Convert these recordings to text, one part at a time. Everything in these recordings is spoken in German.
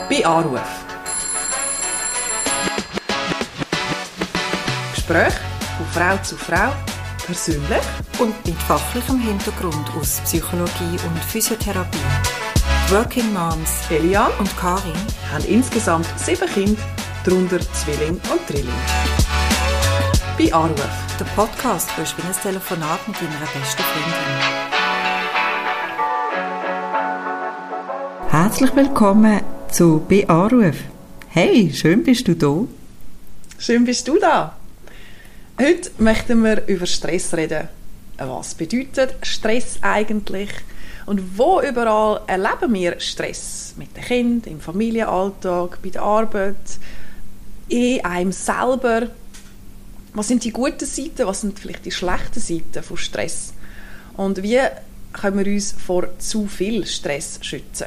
bei Anruf. Gespräch von Frau zu Frau, persönlich und mit fachlichem Hintergrund aus Psychologie und Physiotherapie. Die Working Moms Eliane und Karin haben insgesamt 7 Kinder, darunter Zwilling und Drilling. Bei Anruf. Der Podcast, wo du ein Telefonat mit deiner besten Freundin. Herzlich willkommen zu «Bei Anruf». Hey, schön bist du da. Schön bist du da. Heute möchten wir über Stress reden. Was bedeutet Stress eigentlich? Und wo überall erleben wir Stress? Mit den Kindern, im Familienalltag, bei der Arbeit, in einem selber. Was sind die guten Seiten, was sind vielleicht die schlechten Seiten von Stress? Und wie können wir uns vor zu viel Stress schützen?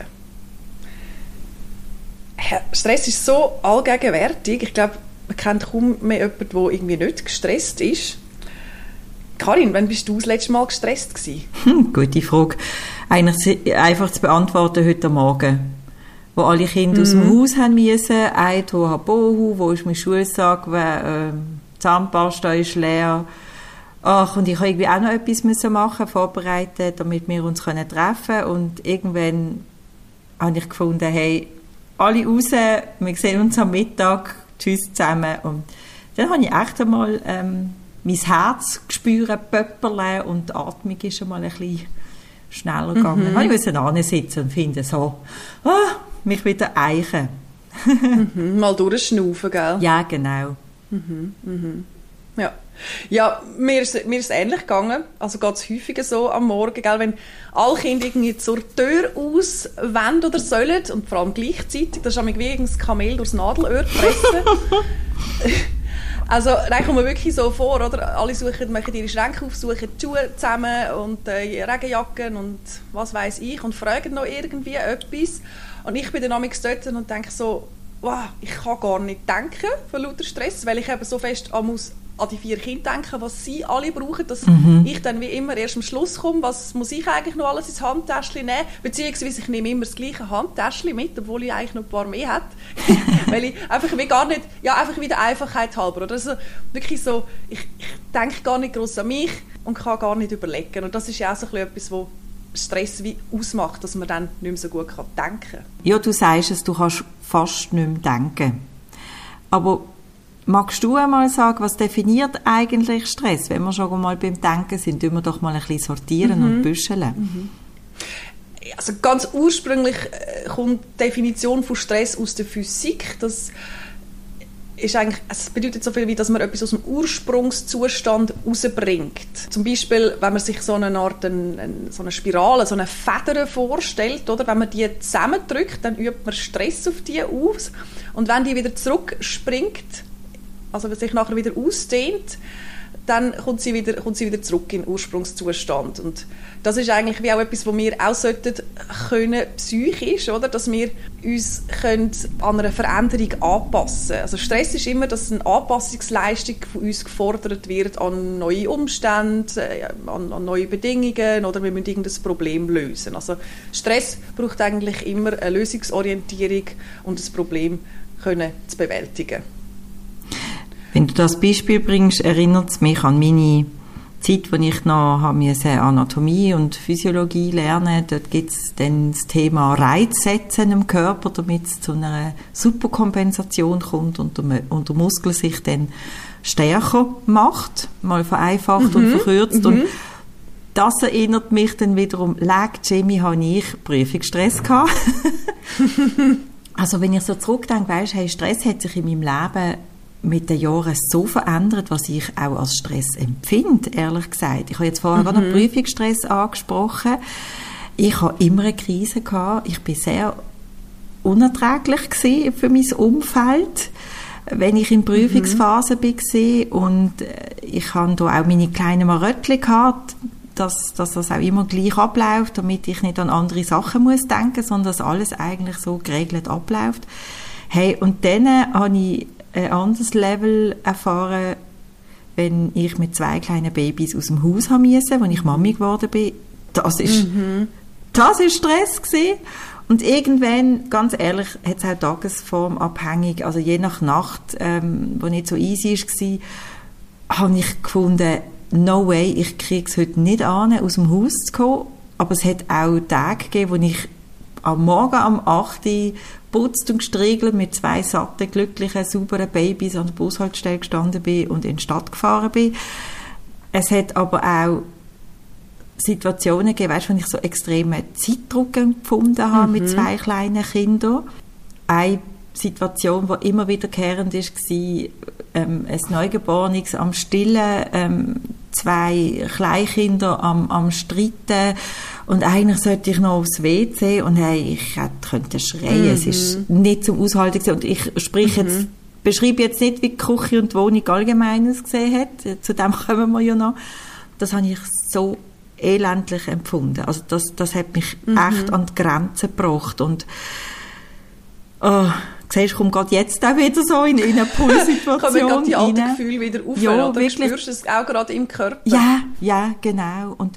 Stress ist so allgegenwärtig. Ich glaube, man kennt kaum mehr jemanden, der irgendwie nicht gestresst ist. Karin, wann bist du das letzte Mal gestresst gewesen? Gute Frage. Eigentlich einfach zu beantworten heute Morgen. Wo alle Kinder aus dem Haus haben müssen. Ein Bohu, wo ist mein Schulsack, Zahnpasta ist leer. Ach, und ich habe irgendwie auch noch etwas machen, vorbereiten, damit wir uns treffen können. Und irgendwann habe ich gefunden, hey, alle raus, wir sehen uns am Mittag, tschüss zusammen. Und dann habe ich echt einmal mein Herz gespürt, pöpperle, und die Atmung ist einmal ein bisschen schneller gegangen. Dann musste ich hinsitzen und finde so, mich wieder eichen. Mal durchschnaufen, gell? Ja, genau. Ja, mir ist es ähnlich gegangen. Also geht es häufiger so am Morgen, gell? Wenn alle Kinder irgendwie zur Tür aus wollen oder sollen, und vor allem gleichzeitig, das ist wie ein Kamel durchs Nadelöhr pressen. Also, dann kommt man wirklich so vor, oder? Alle machen ihre Schränke auf, suchen die Schuhe zusammen und Regenjacken und was weiss ich und fragen noch irgendwie etwas. Und ich bin dann manchmal dort und denke so, wow, ich kann gar nicht denken von lauter Stress, weil ich eben so fest an die 4 Kinder denken, was sie alle brauchen, dass ich dann wie immer erst am Schluss komme, was muss ich eigentlich noch alles ins Handtäschchen nehmen, beziehungsweise ich nehme immer das gleiche Handtäschchen mit, obwohl ich eigentlich noch ein paar mehr hätte, weil ich einfach wie gar nicht, ja, einfach wie der Einfachheit halber, oder? Also wirklich so, ich denke gar nicht gross an mich und kann gar nicht überlegen, und das ist ja auch so etwas, wo Stress wie ausmacht, dass man dann nicht mehr so gut denken kann. Ja, du sagst es, du kannst fast nicht mehr denken. Aber magst du einmal sagen, was definiert eigentlich Stress? Wenn wir schon mal beim Denken sind, tun wir doch mal ein bisschen sortieren und büscheln. Also ganz ursprünglich kommt die Definition von Stress aus der Physik. Das ist eigentlich, es bedeutet so viel, wie dass man etwas aus dem Ursprungszustand rausbringt. Zum Beispiel, wenn man sich so eine Art so eine Spirale, so eine Feder vorstellt, oder? Wenn man die zusammendrückt, dann übt man Stress auf die aus. Und wenn die wieder zurückspringt, also wenn sich nachher wieder ausdehnt, dann kommt sie wieder zurück in den Ursprungszustand. Und das ist eigentlich wie auch etwas, was wir auch können, psychisch, oder? Dass wir uns an einer Veränderung anpassen können. Also Stress ist immer, dass eine Anpassungsleistung von uns gefordert wird an neue Umstände, an neue Bedingungen, oder wir müssen irgendein Problem lösen. Also Stress braucht eigentlich immer eine Lösungsorientierung und das Problem zu bewältigen. Wenn du das Beispiel bringst, erinnert es mich an meine Zeit, als ich noch Anatomie und Physiologie lernen musste. Dort gibt es dann das Thema Reiz setzen im Körper, damit es zu einer Superkompensation kommt und der Muskel sich dann stärker macht, mal vereinfacht und verkürzt. Und das erinnert mich dann wiederum, Jamie, habe ich Prüfungsstress gehabt. Also wenn ich so zurückdenke, weisst, hey, Stress hat sich in meinem Leben mit den Jahren so verändert, was ich auch als Stress empfinde, ehrlich gesagt. Ich habe jetzt vorher gerade noch Prüfungsstress angesprochen. Ich habe immer eine Krise gehabt. Ich bin sehr unerträglich gewesen für mein Umfeld, wenn ich in Prüfungsphase war. Und ich habe da auch meine kleinen Maröttchen gehabt, dass das auch immer gleich abläuft, damit ich nicht an andere Sachen muss denken, sondern dass alles eigentlich so geregelt abläuft. Hey, und dann habe ich ein anderes Level erfahren, wenn ich mit 2 kleinen Babys aus dem Haus haben musste, als ich Mami geworden bin. Das ist Stress gewesen. Und irgendwann, ganz ehrlich, hat es auch tagesformabhängig, also je nach Nacht, wo nicht so easy war, habe ich gefunden, no way, ich kriege es heute nicht an, aus dem Haus zu kommen. Aber es hat auch Tage gegeben, wo ich am Morgen um 8 Uhr putzt und gestriegelt mit 2 satten, glücklichen, sauberen Babys an der Bushaltestelle gestanden bin und in die Stadt gefahren bin. Es hat aber auch Situationen gegeben, weißt, wo ich so extremen Zeitdruck empfunden habe mit 2 kleinen Kindern. Eine Situation, die immer wiederkehrend war, ein Neugeborenes am Stillen, 2 Kleinkinder am Streiten und eigentlich sollte ich noch aufs WC und hey, ich könnte schreien, es ist nicht zum Aushalten gewesen. Und ich beschreibe jetzt nicht, wie die Küche und die Wohnung allgemein ausgesehen hat, zu dem kommen wir ja noch. Das habe ich so elendlich empfunden. Also das hat mich echt an die Grenzen gebracht und siehst, ich komme gerade jetzt auch wieder so in eine Pulssituation kommen gerade die alten Gefühle wieder auf, ja, oder? Wirklich. Spürst du es auch gerade im Körper? Ja, genau. Und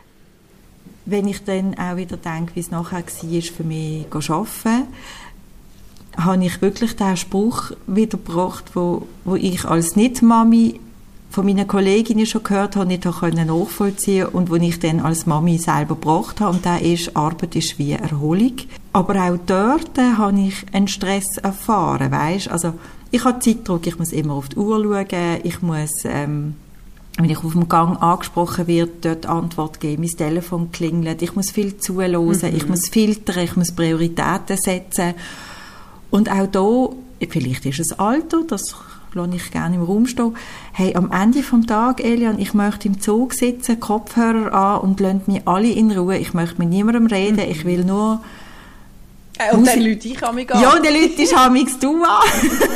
wenn ich dann auch wieder denke, wie es nachher war, für mich zu arbeiten, habe ich wirklich den Spruch wiedergebracht, wo ich als Nicht-Mami von meinen Kolleginnen schon gehört habe, nicht nachvollziehen konnte und wo ich dann als Mami selber gebracht habe. Und das ist, Arbeit ist wie Erholung. Aber auch dort habe ich einen Stress erfahren, weisst? Also, ich habe Zeitdruck, ich muss immer auf die Uhr schauen, ich muss, wenn ich auf dem Gang angesprochen werde, dort Antwort geben, mein Telefon klingelt, ich muss viel zuhören, ich muss filtern, ich muss Prioritäten setzen. Und auch da, vielleicht ist es Alter, das lasse ich gerne im Raum stehen. Hey, am Ende vom Tag, Elian, ich möchte im Zug sitzen, Kopfhörer an und lasst mich alle in Ruhe. Ich möchte mit niemandem reden, ich will nur... Und dann Leute ich an mich an. Ja, und dann Leute ich an mich du an.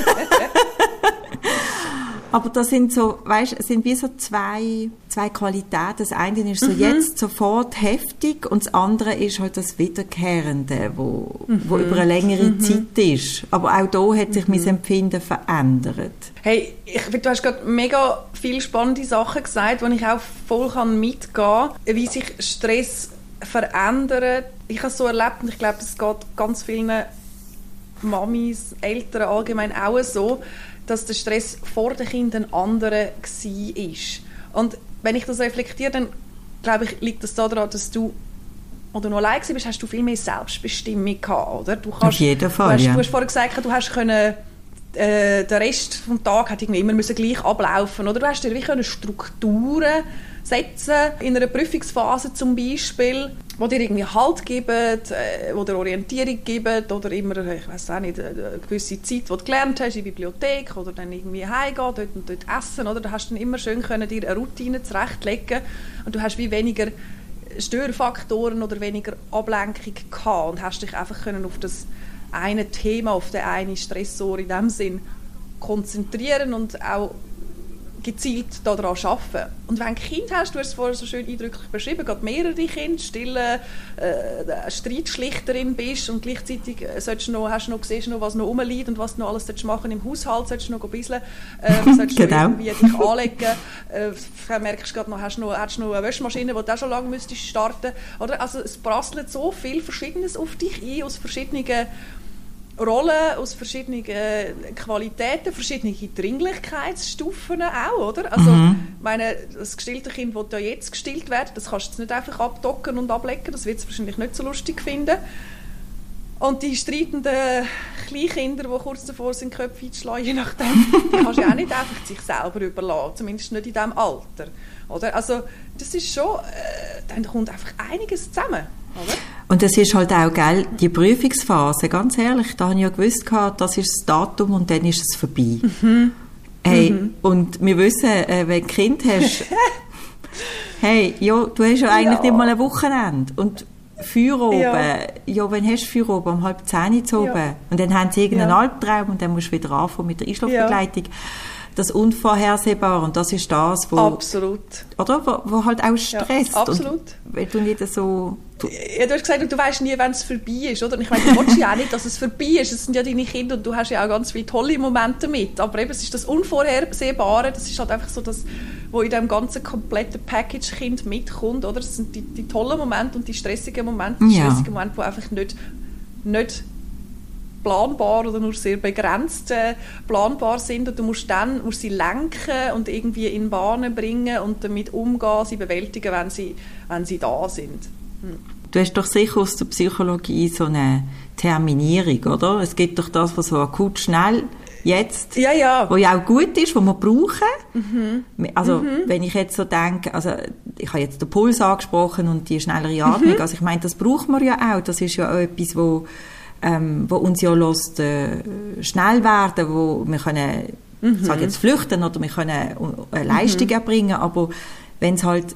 Aber das sind so, weißt, es sind wie so zwei Qualitäten. Das eine ist so jetzt sofort heftig und das andere ist halt das Wiederkehrende, wo über eine längere Zeit ist. Aber auch da hat sich mein Empfinden verändert. Hey, ich finde, du hast gerade mega viele spannende Sachen gesagt, wo ich auch voll mitgehen kann, wie sich Stress verändert. Ich habe es so erlebt und ich glaube, das geht ganz vielen Mamis, Eltern allgemein auch so, dass der Stress vor den Kindern ein anderer war. Und wenn ich das reflektiere, dann glaube ich, liegt das daran, dass du, als du noch allein warst, hast du viel mehr Selbstbestimmung gehabt, oder? Auf jeden Fall, du hast vorhin gesagt, du hast können, der Rest des Tages hat irgendwie immer gleich ablaufen, oder? Du hast dir wie Strukturen setzen, in einer Prüfungsphase zum Beispiel, die dir irgendwie Halt geben, die dir Orientierung geben oder immer, ich weiss auch nicht, eine gewisse Zeit, die du gelernt hast, in der Bibliothek oder dann irgendwie heimgehen, dort und dort essen, oder? Da hast du dann immer schön können, dir eine Routine zurechtlegen und du hast wie weniger Störfaktoren oder weniger Ablenkung gehabt und hast dich einfach können auf das eine Thema, auf den einen Stressor in dem Sinn konzentrieren und auch gezielt daran arbeiten. Und wenn du ein Kind hast, du hast es vorher so schön eindrücklich beschrieben, gerade mehrere Kinder, stille Streitschlichterin bist und gleichzeitig siehst du noch, was noch rumliegt und was du noch alles machen im Haushalt, solltest du noch ein bisschen genau. Irgendwie dich anlegen. Merkst du gerade noch, hast du noch eine Wäschmaschine, die du auch schon lange müsstest starten. Oder? Also es prasselt so viel Verschiedenes auf dich ein, aus verschiedenen Rollen, aus verschiedenen Qualitäten, verschiedene Dringlichkeitsstufen auch, oder? Also, meine, das gestillte Kind, das ja jetzt gestillt wird, das kannst du jetzt nicht einfach abdocken und ablecken, das wird es wahrscheinlich nicht so lustig finden. Und die streitenden Kleinkinder, die kurz davor sind, Köpfe einzuschlagen, je nachdem, die kannst du ja auch nicht einfach sich selber überlassen, zumindest nicht in diesem Alter, oder? Also, das ist schon, dann kommt einfach einiges zusammen, oder? Und das ist halt auch, gell, die Prüfungsphase, ganz ehrlich, da habe ich ja gewusst, das ist das Datum und dann ist es vorbei. Hey, und wir wissen, wenn du ein Kind hast, hey, ja, du hast ja eigentlich nicht mal ein Wochenende. Und Feuer oben, ja, wenn hast du Feuer oben? Um 9:30 zu oben. Ja. Und dann haben sie irgendeinen Albtraum und dann musst du wieder anfangen mit der Einschlafbegleitung. Ja. Das Unvorhersehbare, und das ist das, wo... Absolut. Oder? Wo halt auch stresst. Ja, absolut. Und wenn du nicht so... Ja, du hast gesagt, du weißt nie, wenn es vorbei ist, oder? Und ich meine, du willst ja auch nicht, dass es vorbei ist. Es sind ja deine Kinder und du hast ja auch ganz viele tolle Momente mit. Aber eben, es ist das Unvorhersehbare, das ist halt einfach so das, was in diesem ganzen kompletten Package Kind mitkommt, oder? Das sind die tollen Momente und die stressigen Momente, die einfach nicht nicht planbar oder nur sehr begrenzt planbar sind und du musst sie lenken und irgendwie in Bahnen bringen und damit umgehen, sie bewältigen, wenn sie da sind. Du hast doch sicher aus der Psychologie so eine Terminierung, oder? Es gibt doch das, was so akut schnell jetzt, ja. wo ja auch gut ist, was wir brauchen. Also, wenn ich jetzt so denke, also, ich habe jetzt den Puls angesprochen und die schnellere Atmung, also ich meine, das braucht man ja auch, das ist ja auch etwas, wo uns ja lässt, schnell werden, wo wir können, ich sage jetzt flüchten oder wir können eine Leistung erbringen, aber wenn es halt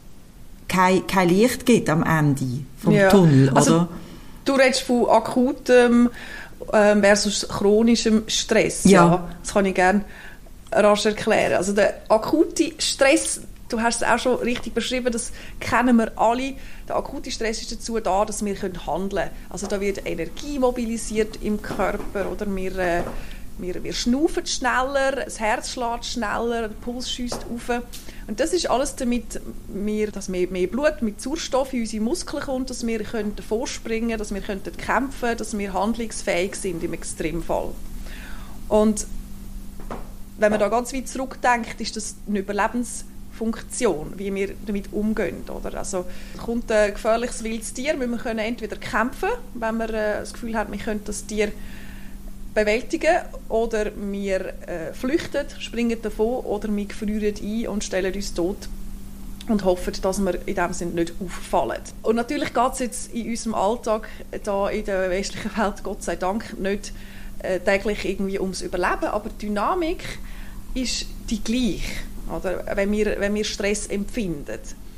kein Licht gibt am Ende vom Tunnel, oder? Also, du redest von akutem versus chronischem Stress. Ja. Das kann ich gerne rasch erklären. Also der akute Stress, du hast es auch schon richtig beschrieben, das kennen wir alle. Der akute Stress ist dazu da, dass wir handeln können. Also da wird Energie mobilisiert im Körper, oder wir schnaufen schneller, das Herz schlägt schneller, der Puls schießt auf. Und das ist alles damit, dass mehr Blut mit Sauerstoff in unsere Muskeln kommt, dass wir vorspringen können, dass wir kämpfen können, dass wir handlungsfähig sind im Extremfall. Und wenn man da ganz weit zurückdenkt, ist das eine Überlebensfunktion, wie wir damit umgehen. Oder? Also kommt ein gefährliches wildes Tier, wir können entweder kämpfen, wenn wir das Gefühl haben, wir können das Tier bewältigen, oder wir flüchten, springen davon, oder wir frieren ein und stellen uns tot und hoffen, dass wir in dem Sinne nicht auffallen. Und natürlich geht es jetzt in unserem Alltag da in der westlichen Welt, Gott sei Dank, nicht täglich irgendwie ums Überleben, aber die Dynamik ist die gleiche, oder? Wenn wir Stress empfinden.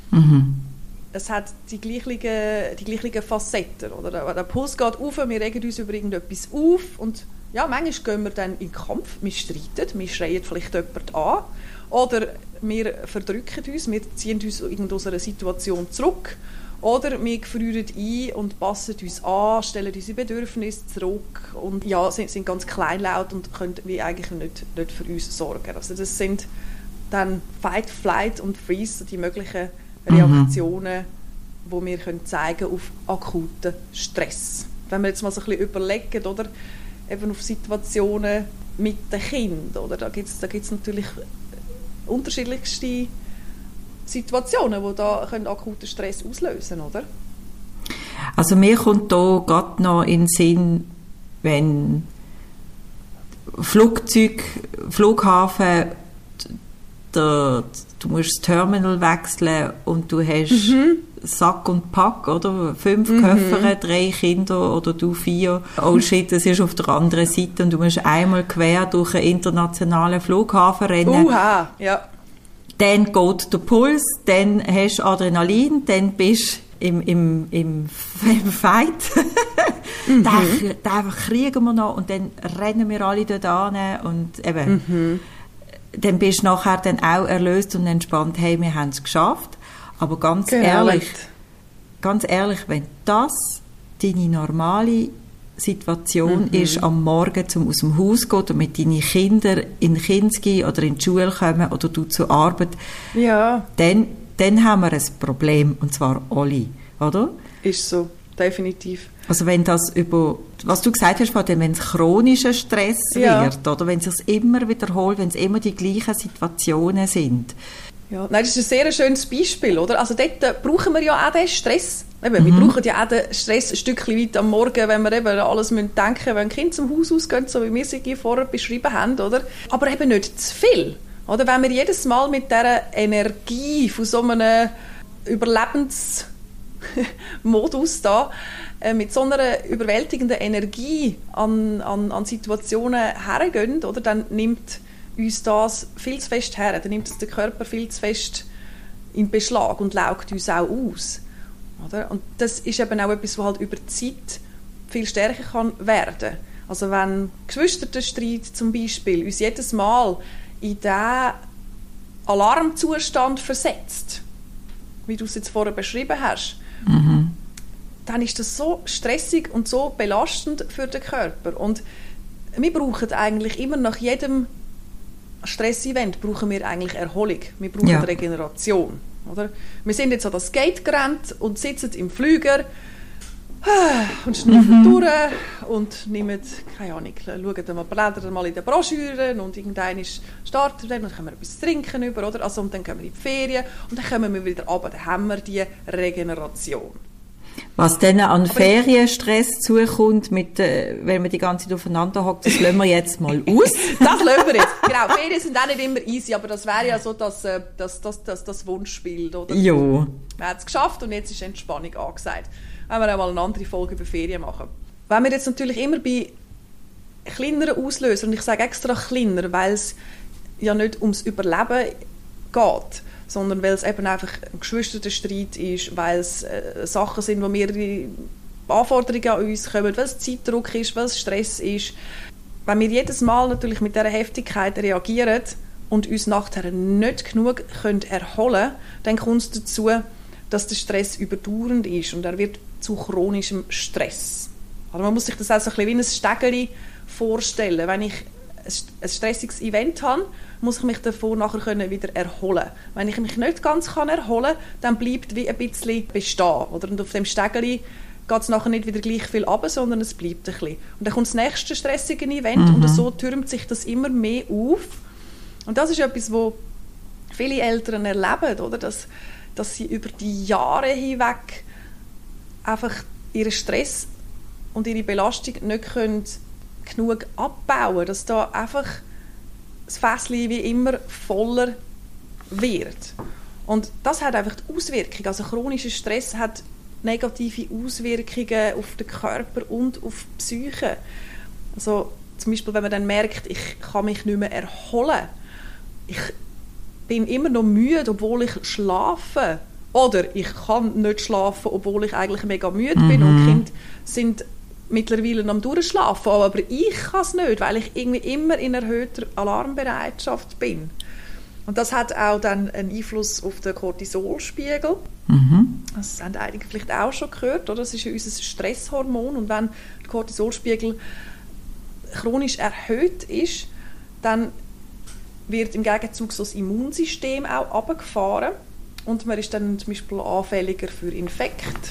Es hat die gleichen Facetten. Oder? Der Puls geht auf, wir regen uns über irgendetwas auf und ja, manchmal gehen wir dann in den Kampf, wir streiten, wir schreien vielleicht jemanden an oder wir verdrücken uns, wir ziehen uns aus einer Situation zurück oder wir frieren ein und passen uns an, stellen unsere Bedürfnisse zurück und ja, sind ganz kleinlaut und können wie eigentlich nicht für uns sorgen. Also das sind dann Fight, Flight und Freeze, die möglichen Reaktionen, die wir zeigen können auf akuten Stress. Wenn wir jetzt mal so ein bisschen überlegen, oder, eben auf Situationen mit den Kindern, oder, da gibt's natürlich unterschiedlichste Situationen, die da akuten Stress auslösen, oder? Also mir kommt da gerade noch in den Sinn, wenn Flughafen, du musst das Terminal wechseln und du hast Sack und Pack, oder? 5 Koffer, 3 Kinder oder du 4. Oh shit, das ist auf der anderen Seite und du musst einmal quer durch einen internationalen Flughafen rennen. Ja. Dann geht der Puls, dann hast du Adrenalin, dann bist du im Fight. Den kriegen wir noch und dann rennen wir alle dort hin und eben, dann bist du nachher dann auch erlöst und entspannt, hey, wir haben es geschafft. Aber ganz ehrlich, wenn das deine normale Situation ist, am Morgen aus dem Haus gehen, damit deine Kinder in den Kinski oder in die Schule kommen oder du zur Arbeit, dann haben wir ein Problem, und zwar alle, oder? Ist so, definitiv. Also wenn das was du gesagt hast, wenn es chronischer Stress wird, oder wenn es sich immer wiederholt, wenn es immer die gleichen Situationen sind. Ja, nein, das ist ein sehr schönes Beispiel, oder? Also dort brauchen wir ja auch den Stress. Eben, wir brauchen ja auch den Stress ein Stückchen weit am Morgen, wenn wir eben alles denken müssen, wenn Kinder zum Haus ausgehen, so wie wir sie vorher beschrieben haben, oder? Aber eben nicht zu viel. Oder? Wenn wir jedes Mal mit dieser Energie von so einem Überlebensmodus da, mit so einer überwältigenden Energie an Situationen hergehen, oder? Dann nimmt uns das viel zu fest her, dann nimmt es der Körper viel zu fest in Beschlag und laugt uns auch aus. Oder? Und das ist eben auch etwas, was halt über die Zeit viel stärker kann werden. Also wenn Geschwisterstreit zum Beispiel uns jedes Mal in diesen Alarmzustand versetzt, wie du es jetzt vorher beschrieben hast, dann ist das so stressig und so belastend für den Körper. Und wir brauchen eigentlich immer nach jedem Stressevent brauchen wir eigentlich Erholung. Wir brauchen Regeneration. Oder? Wir sind jetzt an das Gate gerannt und sitzen im Flüger, und schnüffeln durch und nehmen, keine Ahnung, blättern mal in den Broschüren und irgendwann starten wir dann und können wir etwas trinken über, oder? Also, und dann gehen wir in die Ferien und dann kommen wir wieder runter, dann haben wir die Regeneration. Was dann an Ferienstress zukommt, wenn man die ganze Zeit aufeinander hockt, das lassen wir jetzt mal aus. Das lassen wir jetzt. Genau, Ferien sind auch nicht immer easy, aber das wäre ja so das Wunschbild, oder? Jo. Man hat es geschafft und jetzt ist Entspannung angesagt. Wenn wir einmal eine andere Folge über Ferien machen. Wenn wir jetzt natürlich immer bei kleineren Auslösern, und ich sage extra kleiner, weil es ja nicht ums Überleben geht, sondern weil es eben einfach ein Geschwisterstreit ist, weil es Sachen sind, wo mehrere Anforderungen an uns kommen, weil es Zeitdruck ist, weil es Stress ist. Wenn wir jedes Mal natürlich mit dieser Heftigkeit reagieren und uns nachher nicht genug erholen können, dann kommt es dazu, dass der Stress überdauernd ist und er wird zu chronischem Stress. Also man muss sich das auch so ein bisschen wie ein Stegeli vorstellen. Wenn ich ein stressiges Event habe, muss ich mich davon nachher wieder erholen. Wenn ich mich nicht ganz erholen kann, dann bleibt wie ein bisschen bestehen. Oder? Und auf dem Stegeli geht es nachher nicht wieder gleich viel runter, sondern es bleibt ein bisschen. Und dann kommt das nächste stressige Event und so türmt sich das immer mehr auf. Und das ist etwas, was viele Eltern erleben, oder? Dass sie über die Jahre hinweg einfach ihren Stress und ihre Belastung nicht genug abbauen können, dass da einfach das Fässchen wie immer voller wird. Und das hat einfach die Auswirkung. Also chronischer Stress hat negative Auswirkungen auf den Körper und auf die Psyche. Also zum Beispiel, wenn man dann merkt, ich kann mich nicht mehr erholen, ich bin immer noch müde, obwohl ich schlafe. Oder ich kann nicht schlafen, obwohl ich eigentlich mega müde bin. Und die Kinder sind mittlerweile am Durchschlafen, aber ich kann es nicht, weil ich irgendwie immer in erhöhter Alarmbereitschaft bin. Und das hat auch dann einen Einfluss auf den Cortisolspiegel. Das haben einige vielleicht auch schon gehört, oder? Das ist ja unser Stresshormon. Und wenn der Cortisolspiegel chronisch erhöht ist, dann wird im Gegenzug so das Immunsystem auch runtergefahren. Und man ist dann zum Beispiel anfälliger für Infekte.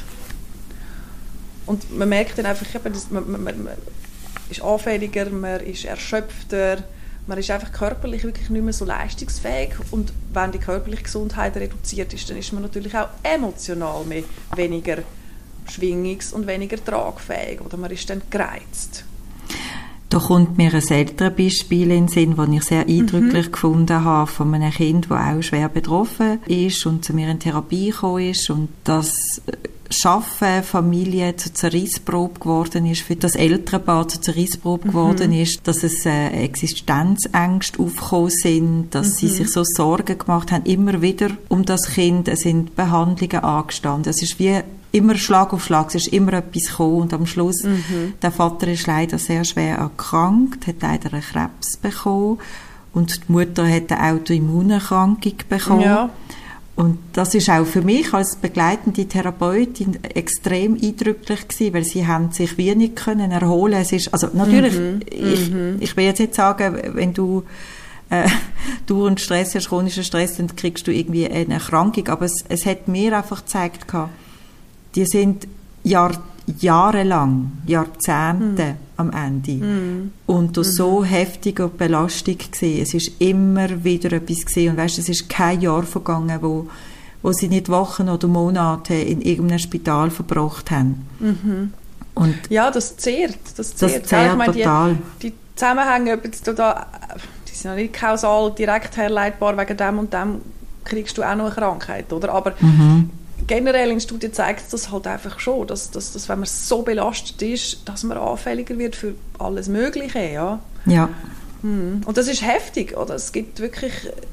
Und man merkt dann einfach, man ist anfälliger, man ist erschöpfter, man ist einfach körperlich wirklich nicht mehr so leistungsfähig. Und wenn die körperliche Gesundheit reduziert ist, dann ist man natürlich auch emotional weniger schwingungs- und weniger tragfähig. Oder man ist dann gereizt. Da kommt mir ein älteres Beispiel in den Sinn, das ich sehr eindrücklich gefunden habe, von einem Kind, das auch schwer betroffen ist und zu mir in Therapie gekommen ist und das Schaffen, Familie zur Zerrissprobe geworden ist, für das Elternpaar zur Zerrissprobe geworden ist, dass es Existenzängste aufgekommen sind, dass sie sich so Sorgen gemacht haben, immer wieder um das Kind. Es sind Behandlungen angestanden. Es ist wie immer Schlag auf Schlag, es ist immer etwas gekommen und am Schluss, der Vater ist leider sehr schwer erkrankt, hat leider einen Krebs bekommen und die Mutter hat eine Autoimmunerkrankung bekommen. Ja. Und das ist auch für mich als begleitende Therapeutin extrem eindrücklich gewesen, weil sie haben sich wie nicht können erholen. Es ist, also natürlich, ich will jetzt nicht sagen, wenn du dauernd Stress hast, chronischen Stress, dann kriegst du irgendwie eine Erkrankung, aber es hat mir einfach gezeigt, die sind jahrelang, Jahrzehnte am Ende und durch so heftige Belastung gewesen. Es ist immer wieder etwas gewesen. Und weißt, es ist kein Jahr vergangen, wo sie nicht Wochen oder Monate in irgendeinem Spital verbracht haben. Und ja, das zehrt. Das zehrt ich meine, total. Die Zusammenhänge, die sind ja nicht kausal direkt herleitbar, wegen dem und dem kriegst du auch noch eine Krankheit, oder? Aber generell in Studien zeigt das halt einfach schon, dass wenn man so belastet ist, dass man anfälliger wird für alles Mögliche, ja. Ja. Und das ist heftig, oder? Es gibt wirklich,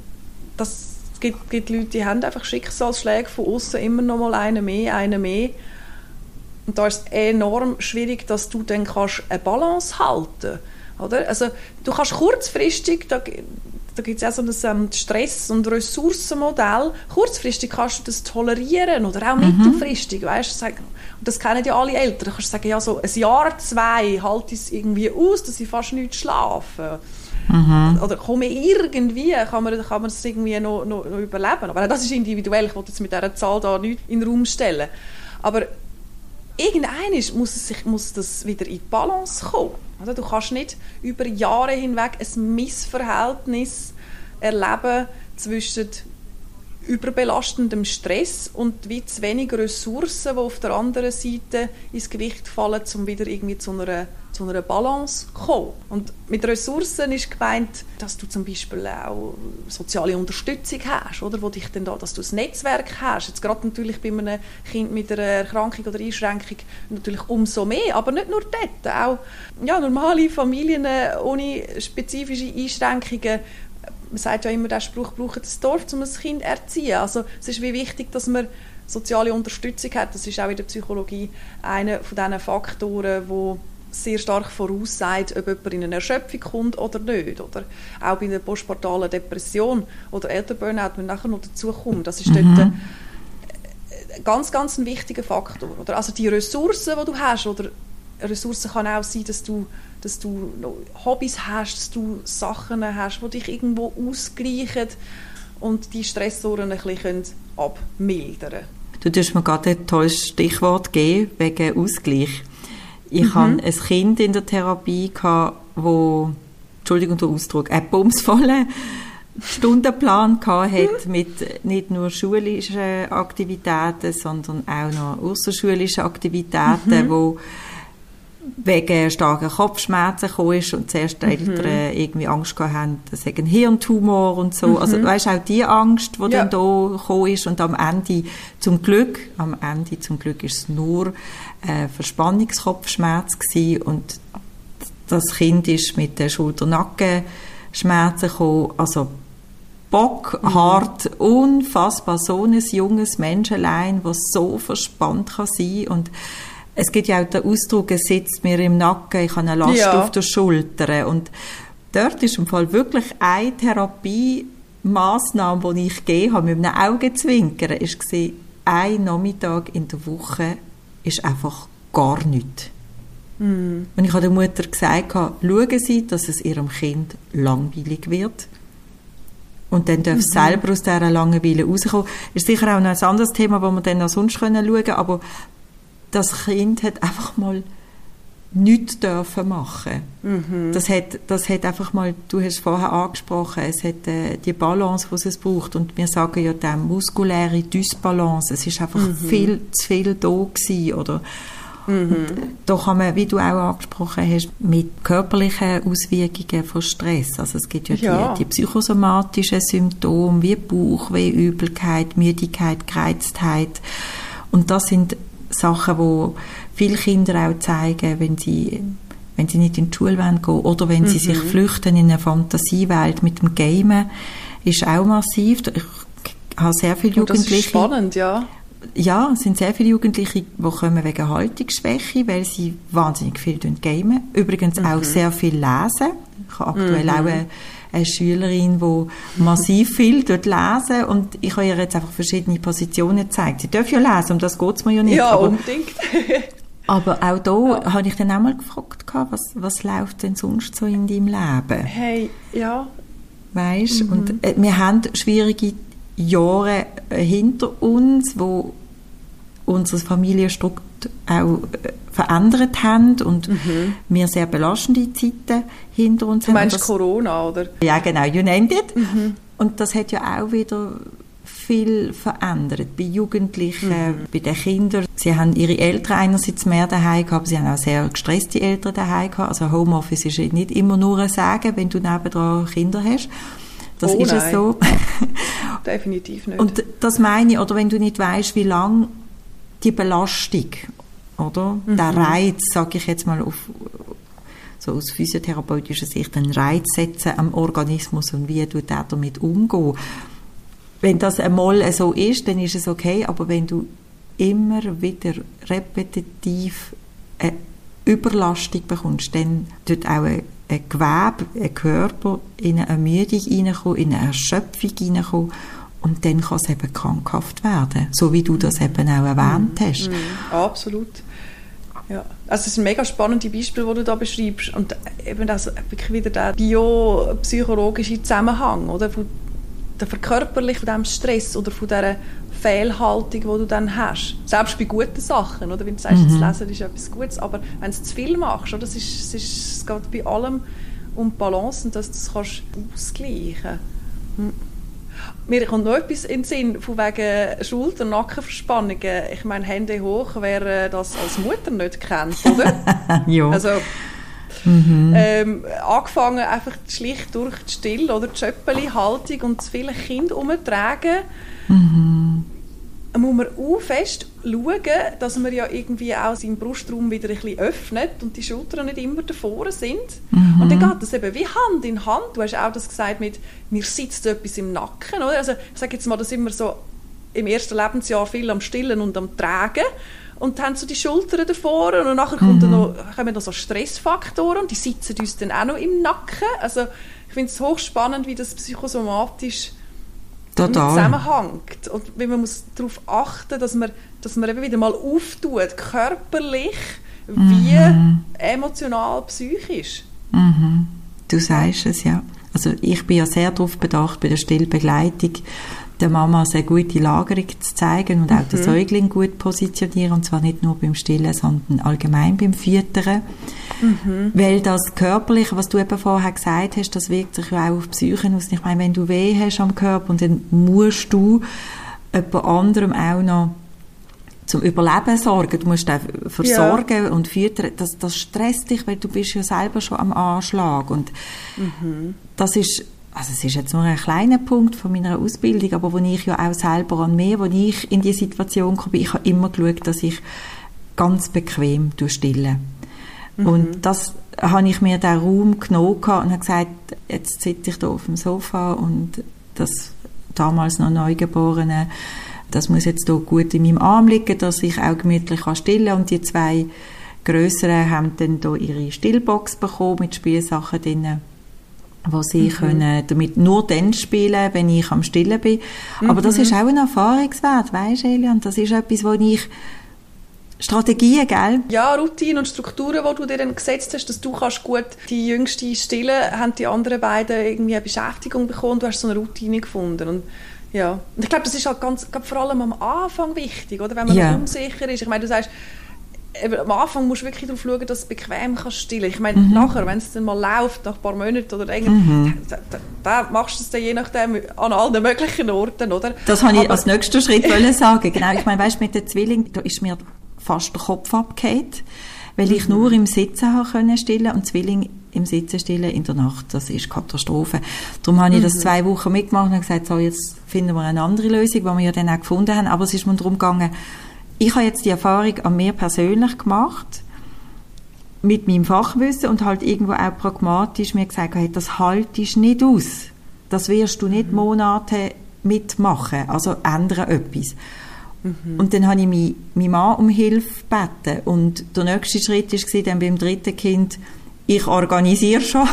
gibt Leute, die haben einfach Schicksalsschläge von außen, immer noch mal einen mehr. Und da ist es enorm schwierig, dass du dann kannst eine Balance halten, oder? Also du kannst kurzfristig, da gibt es auch so ein Stress- und Ressourcenmodell. Kurzfristig kannst du das tolerieren oder auch mittelfristig, weißt du? Und das kennen ja alle Eltern. Du kannst sagen, ja, so ein Jahr, 2 halte ich es irgendwie aus, dass ich fast nicht schlafe. Oder irgendwie kann man das irgendwie noch überleben. Aber das ist individuell. Ich wollte jetzt mit dieser Zahl da nicht in den Raum stellen. Aber irgendwann muss das wieder in die Balance kommen. Also du kannst nicht über Jahre hinweg ein Missverhältnis erleben zwischen überbelastendem Stress und wie zu wenig Ressourcen, die auf der anderen Seite ins Gewicht fallen, um wieder irgendwie zu einer Balance zu kommen. Und mit Ressourcen ist gemeint, dass du zum Beispiel auch soziale Unterstützung hast, oder? Wo dich dann dass du ein Netzwerk hast. Jetzt gerade natürlich bei einem Kind mit einer Erkrankung oder Einschränkung natürlich umso mehr, aber nicht nur dort. Auch normale Familien ohne spezifische Einschränkungen. Man sagt ja immer, der Spruch braucht das Dorf, um ein Kind zu erziehen. Also es ist wie wichtig, dass man soziale Unterstützung hat. Das ist auch in der Psychologie einer von diesen Faktoren, wo sehr stark voraussagt, ob jemand in eine Erschöpfung kommt oder nicht. Oder auch bei einer postpartalen Depression oder Elternburnout, wenn nachher noch dazu kommt. Das ist dort ein ganz, ganz ein wichtiger Faktor. Oder? Also die Ressourcen, die du hast, oder Ressourcen kann auch sein, dass du Hobbys hast, dass du Sachen hast, die dich irgendwo ausgleichen und die Stressoren ein bisschen abmildern. Du hast mir gerade ein tolles Stichwort gegeben, wegen Ausgleich. Ich hatte ein Kind in der Therapie, das, Entschuldigung der Ausdruck, einen bumsvollen Stundenplan hatte mit nicht nur schulischen Aktivitäten, sondern auch noch ausserschulischen Aktivitäten, wo wegen starken Kopfschmerzen gekommen ist und zuerst die Eltern irgendwie Angst hatten, das sei ein Hirntumor und so. Also weißt auch die Angst, die dann da gekommen ist, und am Ende zum Glück ist es nur Verspannungskopfschmerz gewesen, und das Kind ist mit den Schulter-Nackenschmerzen gekommen, also bockhart, unfassbar, so ein junges Menschenlein, das so verspannt kann sein. Und es gibt ja auch den Ausdruck, es sitzt mir im Nacken, ich habe eine Last auf der Schulter. Und dort ist im Fall wirklich eine Therapiemaßnahme, die ich gegeben habe, mit einem Augenzwinkern, ist gesehen, ein Nachmittag in der Woche ist einfach gar nichts. Und ich habe der Mutter gesagt, schauen Sie, dass es Ihrem Kind langweilig wird. Und dann darf es selber aus dieser Langeweile rauskommen. Ist sicher auch noch ein anderes Thema, wo wir dann noch sonst schauen können, aber das Kind hat einfach mal nichts dürfen machen. Das hat einfach mal, du hast es vorher angesprochen, es hat die Balance, die es braucht. Und wir sagen ja dann muskuläre Dysbalance. Es ist einfach viel zu viel da gewesen, oder? Da kann man, wie du auch angesprochen hast, mit körperlichen Auswirkungen von Stress. Also es gibt ja die psychosomatischen Symptome wie Bauchweh, Übelkeit, Müdigkeit, Gereiztheit. Und das sind Sachen, die viele Kinder auch zeigen, wenn sie nicht in die Schule gehen wollen oder wenn sie sich flüchten in eine Fantasiewelt mit dem Gamen, ist auch massiv. Ich habe sehr viele Jugendliche. Das ist spannend, ja. Ja, es sind sehr viele Jugendliche, die kommen wegen Haltungsschwäche, weil sie wahnsinnig viel gamen. Übrigens auch sehr viel lesen. Ich habe aktuell auch eine Schülerin, die massiv viel lesen, und ich habe ihr jetzt einfach verschiedene Positionen gezeigt. Sie darf ja lesen, um das geht es mir ja nicht. Ja, unbedingt. Aber auch da habe ich dann auch mal gefragt, was läuft denn sonst so in deinem Leben? Hey, ja. Weisst, und wir haben schwierige Jahre hinter uns, wo unsere Familienstruktur auch verändert haben und wir sehr belastende Zeiten hinter uns haben. Du meinst Corona, oder? Ja, genau, you named it. Und das hat ja auch wieder viel verändert. Bei Jugendlichen, bei den Kindern. Sie haben ihre Eltern einerseits mehr daheim gehabt, sie haben auch sehr gestresste Eltern daheim gehabt. Also Homeoffice ist nicht immer nur ein Sagen, wenn du nebendran Kinder hast. Das ist es so. Definitiv nicht. Und das meine ich, oder wenn du nicht weißt, wie lange die Belastung, oder? Der Reiz, sage ich jetzt mal so aus physiotherapeutischer Sicht, einen Reiz setzen am Organismus und wie du damit umgehen. Wenn das einmal so ist, dann ist es okay, aber wenn du immer wieder repetitiv eine Überlastung bekommst, dann tut auch ein Gewebe, ein Körper in eine Ermüdung reinkommen, in eine Erschöpfung reinkommen, und dann kann es eben krankhaft werden, so wie du das eben auch erwähnt hast. Absolut. Ja. Also es sind mega spannende Beispiele, die du da beschreibst, und eben das wirklich wieder der biopsychologische Zusammenhang, oder? der Verkörperlichung von diesem Stress oder von dieser Fehlhaltung, die du dann hast. Selbst bei guten Sachen, oder? Wenn du sagst, das Lesen ist etwas Gutes, aber wenn du es zu viel machst, oder? Es geht bei allem um die Balance und dass du das kannst ausgleichen. Mir kommt noch etwas in den Sinn, von wegen Schulter- und Nackenverspannungen. Ich meine, Hände hoch, wer das als Mutter nicht kennt, oder? Ja. Also, angefangen einfach schlicht durch die Still- oder die Schöppeli-Haltung und das viele Kinder umtragen, muss man auch fest schauen, dass man ja irgendwie auch seinen Brustraum wieder ein bisschen öffnet und die Schultern nicht immer davor sind. Und dann geht das eben wie Hand in Hand. Du hast auch das gesagt mit, mir sitzt etwas im Nacken. Oder? Also ich sage jetzt mal, das sind wir so im ersten Lebensjahr viel am Stillen und am Tragen und haben so die Schultern davor und nachher kommen noch so Stressfaktoren und die sitzen uns dann auch noch im Nacken. Also ich finde es hochspannend, wie das psychosomatisch zusammenhängt. Und man muss darauf achten, dass man eben wieder mal auftut, körperlich wie emotional, psychisch. Du sagst es, ja. Also ich bin ja sehr darauf bedacht, bei der Stillbegleitung der Mama sehr gute Lagerung zu zeigen und auch den Säugling gut positionieren, und zwar nicht nur beim Stillen, sondern allgemein beim Füttern. Weil das Körperliche, was du eben vorher gesagt hast, das wirkt sich ja auch auf die Psyche aus. Ich meine, wenn du Weh hast am Körper und dann musst du jemand anderem auch noch zum Überleben sorgen, du musst auch versorgen und füttern, das stresst dich, weil du bist ja selber schon am Anschlag. Und das ist, also es ist jetzt nur ein kleiner Punkt von meiner Ausbildung, aber wo ich ja auch selber an mir, wo ich in die Situation komme, ich habe immer geschaut, dass ich ganz bequem stille. Und das habe ich mir den Raum genommen und habe gesagt, jetzt sitze ich da auf dem Sofa und das damals noch Neugeborene, das muss jetzt hier gut in meinem Arm liegen, dass ich auch gemütlich stillen kann. Und die zwei Grösseren haben dann hier ihre Stillbox bekommen mit Spielsachen drin, wo sie können damit nur dann spielen, wenn ich am Stillen bin. Aber das ist auch ein Erfahrungswert, weisst du, Elian? Das ist etwas, wo ich Strategien, gell? Ja, Routinen und Strukturen, die du dir dann gesetzt hast, dass du kannst gut die jüngste stillen, haben die anderen beiden irgendwie eine Beschäftigung bekommen, du hast so eine Routine gefunden. Und ja, und ich glaube, das ist halt vor allem am Anfang wichtig, oder? Wenn man noch unsicher ist. Ich meine, du sagst, am Anfang musst du wirklich darauf schauen, dass du bequem kannst stillen. Ich meine, nachher, wenn es dann mal läuft, nach ein paar Monaten oder da machst du es dann je nachdem an allen möglichen Orten, oder? Das habe ich als nächsten Schritt sagen. Genau, ich meine, weißt, mit den Zwillingen, da ist mir fast der Kopf abgefallen, weil ich nur im Sitzen habe stillen und Zwilling im Sitzen stillen in der Nacht, das ist Katastrophe. Darum habe ich das 2 Wochen mitgemacht und gesagt, so, jetzt finden wir eine andere Lösung, die wir ja dann auch gefunden haben. Aber es ist mir darum gegangen, ich habe jetzt die Erfahrung an mir persönlich gemacht, mit meinem Fachwissen und halt irgendwo auch pragmatisch mir gesagt, hey, das haltest nicht aus. Das wirst du nicht Monate mitmachen, also ändern etwas. Und dann habe ich meinen Mann um Hilfe gebeten. Und der nächste Schritt war dann beim 3. Kind, ich organisiere schon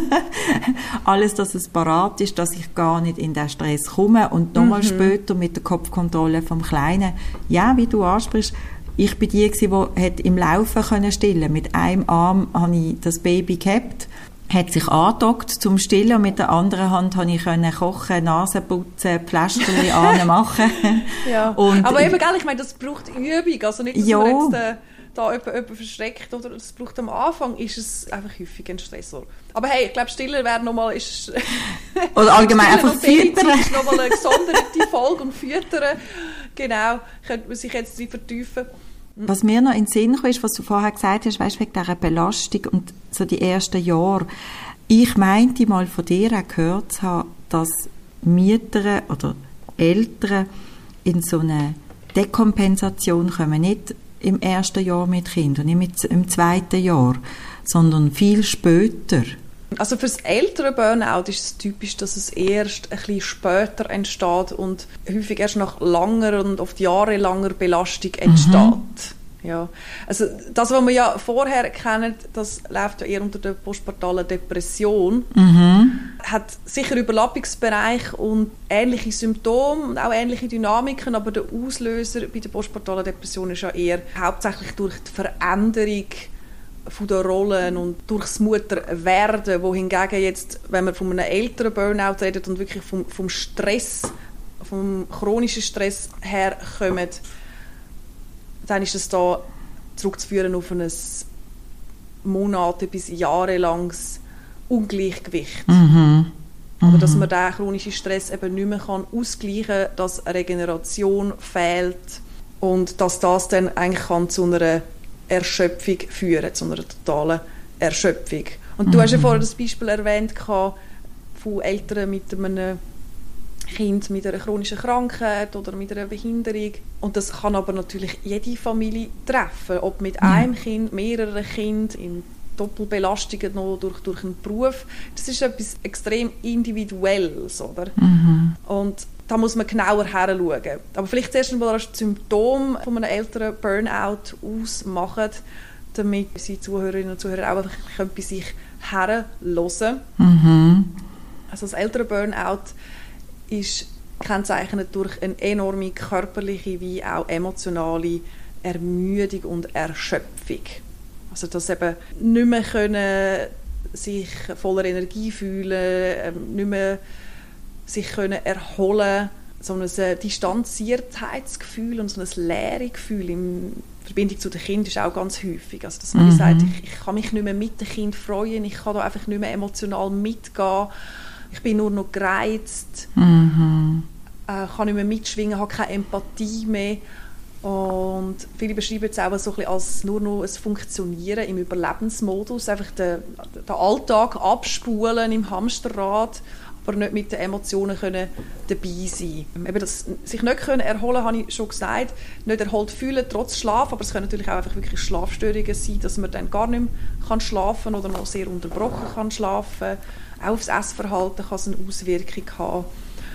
alles, dass es parat ist, dass ich gar nicht in den Stress komme. Und nochmal später mit der Kopfkontrolle vom Kleinen, ja, wie du ansprichst, ich bin die, die im Laufen stillen konnte. Mit einem Arm habe ich das Baby gehabt, hat sich angedockt zum Stillen und mit der anderen Hand konnte ich kochen, Nase putzen, Pflästerchen anmachen. Ja. Und aber eben, gell, ich meine, das braucht Übung, also nicht, dass man jetzt da jemanden verschreckt, oder das braucht am Anfang, ist es einfach häufig ein Stressor. Aber hey, ich glaube, Stillen wäre nochmal, oder allgemein einfach Füttern. Ist nochmal eine gesonderte Folge und Füttern, genau, könnte man sich jetzt vertiefen. Was mir noch in den Sinn kam, ist, was du vorher gesagt hast, weißt, wegen dieser Belastung und so die ersten Jahre. Ich meinte mal von dir auch gehört zu haben, dass Mütter oder Eltern in so eine Dekompensation kommen, nicht im ersten Jahr mit Kindern, nicht im 2. Jahr, sondern viel später. Also für das ältere Burnout ist es typisch, dass es erst ein bisschen später entsteht und häufig erst nach langer und oft jahrelanger Belastung entsteht. Ja. Also das, was wir ja vorher kennen, das läuft ja eher unter der postpartalen Depression, hat sicher Überlappungsbereich und ähnliche Symptome und auch ähnliche Dynamiken, aber der Auslöser bei der postpartalen Depression ist ja eher hauptsächlich durch die Veränderung von den Rollen und durchs Mutterwerden, wo hingegen jetzt, wenn man von einem älteren Burnout redet und wirklich vom Stress, vom chronischen Stress herkommt, dann ist es da zurückzuführen auf ein Monate- bis jahrelanges Ungleichgewicht. Oder dass man diesen chronischen Stress eben nicht mehr ausgleichen kann, dass eine Regeneration fehlt und dass das dann eigentlich kann zu einer Erschöpfung führen, zu einer totalen Erschöpfung. Und du hast ja vorhin das Beispiel erwähnt von Eltern mit einem Kind mit einer chronischen Krankheit oder mit einer Behinderung. Und das kann aber natürlich jede Familie treffen, ob mit einem Kind, mehreren Kindern, Doppelbelastungen noch durch einen Beruf. Das ist etwas extrem Individuelles, oder? Und da muss man genauer hinschauen. Aber vielleicht zuerst einmal das Symptom von einem älteren Burnout ausmachen, damit unsere Zuhörerinnen und Zuhörer auch bei sich herhören. Also das ältere Burnout ist gekennzeichnet durch eine enorme körperliche wie auch emotionale Ermüdung und Erschöpfung. Also dass eben nicht mehr können sich voller Energie fühlen, nicht mehr sich können erholen, so ein Distanziertheitsgefühl und so ein Leeregefühl in Verbindung zu den Kindern ist auch ganz häufig. Also dass man sagt, ich kann mich nicht mehr mit dem Kind freuen, ich kann da einfach nicht mehr emotional mitgehen, ich bin nur noch gereizt, kann nicht mehr mitschwingen, habe keine Empathie mehr. Und viele beschreiben es auch so ein bisschen als nur noch ein Funktionieren im Überlebensmodus, einfach den Alltag abspulen im Hamsterrad, aber nicht mit den Emotionen können dabei sein. Eben das sich nicht können erholen, habe ich schon gesagt, nicht erholt fühlen, trotz Schlaf, aber es können natürlich auch einfach wirklich Schlafstörungen sein, dass man dann gar nicht mehr schlafen kann oder noch sehr unterbrochen kann schlafen. Auch aufs Essverhalten kann es eine Auswirkung haben.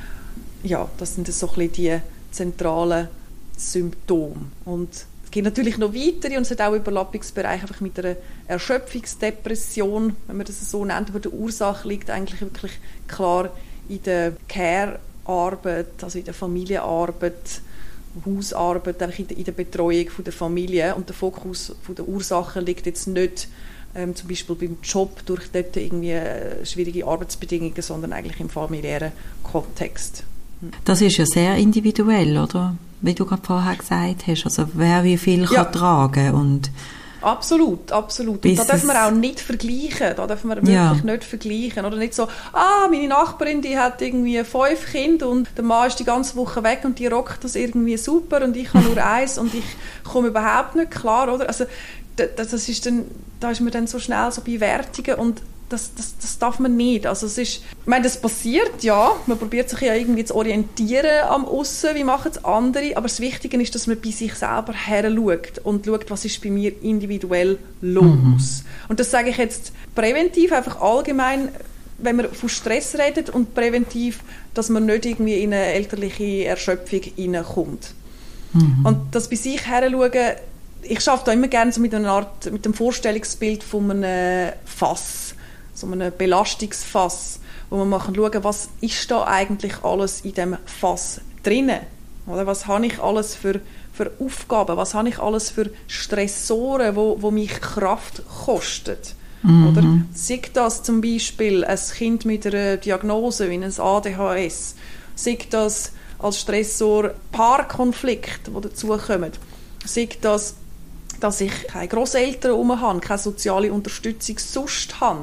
Ja, das sind so ein bisschen die zentralen Symptome. Und es gibt natürlich noch weitere und es hat auch Überlappungsbereiche einfach mit einer Erschöpfungsdepression, wenn man das so nennt, aber die Ursache liegt eigentlich wirklich klar in der Care-Arbeit, also in der Familienarbeit, Hausarbeit, einfach in der Betreuung der Familie, und der Fokus der Ursachen liegt jetzt nicht zum Beispiel beim Job durch dort irgendwie schwierige Arbeitsbedingungen, sondern eigentlich im familiären Kontext. Das ist ja sehr individuell, oder? Wie du gerade vorher gesagt hast, also wer wie viel kann tragen und absolut. Und da dürfen wir auch nicht vergleichen. Da dürfen wir wirklich nicht vergleichen. Oder nicht so, meine Nachbarin, die hat irgendwie 5 Kinder und der Mann ist die ganze Woche weg und die rockt das irgendwie super und ich habe nur 1 und ich komme überhaupt nicht klar, oder? Also das ist dann, da ist man dann so schnell so bei Wertungen und das darf man nicht. Also es ist, ich meine, das passiert, ja. Man probiert sich ja irgendwie zu orientieren am Aussen, wie machen es andere. Aber das Wichtige ist, dass man bei sich selber heranschaut und schaut, was ist bei mir individuell los. Und das sage ich jetzt präventiv, einfach allgemein, wenn man von Stress redet, und präventiv, dass man nicht irgendwie in eine elterliche Erschöpfung hineinkommt. Und das bei sich heranschauen, ich arbeite da immer gerne so mit dem Vorstellungsbild von einem Fass, so einem Belastungsfass, wo man schauen, was ist da eigentlich alles in dem Fass drinnen? Oder was habe ich alles für Aufgaben? Was habe ich alles für Stressoren, wo mich Kraft kostet? Oder sei das zum Beispiel ein Kind mit einer Diagnose wie ein ADHS, sei das als Stressor Paarkonflikte, die dazukommen, sei das, dass ich keine Grosseltern herum habe, keine soziale Unterstützung sonst habe.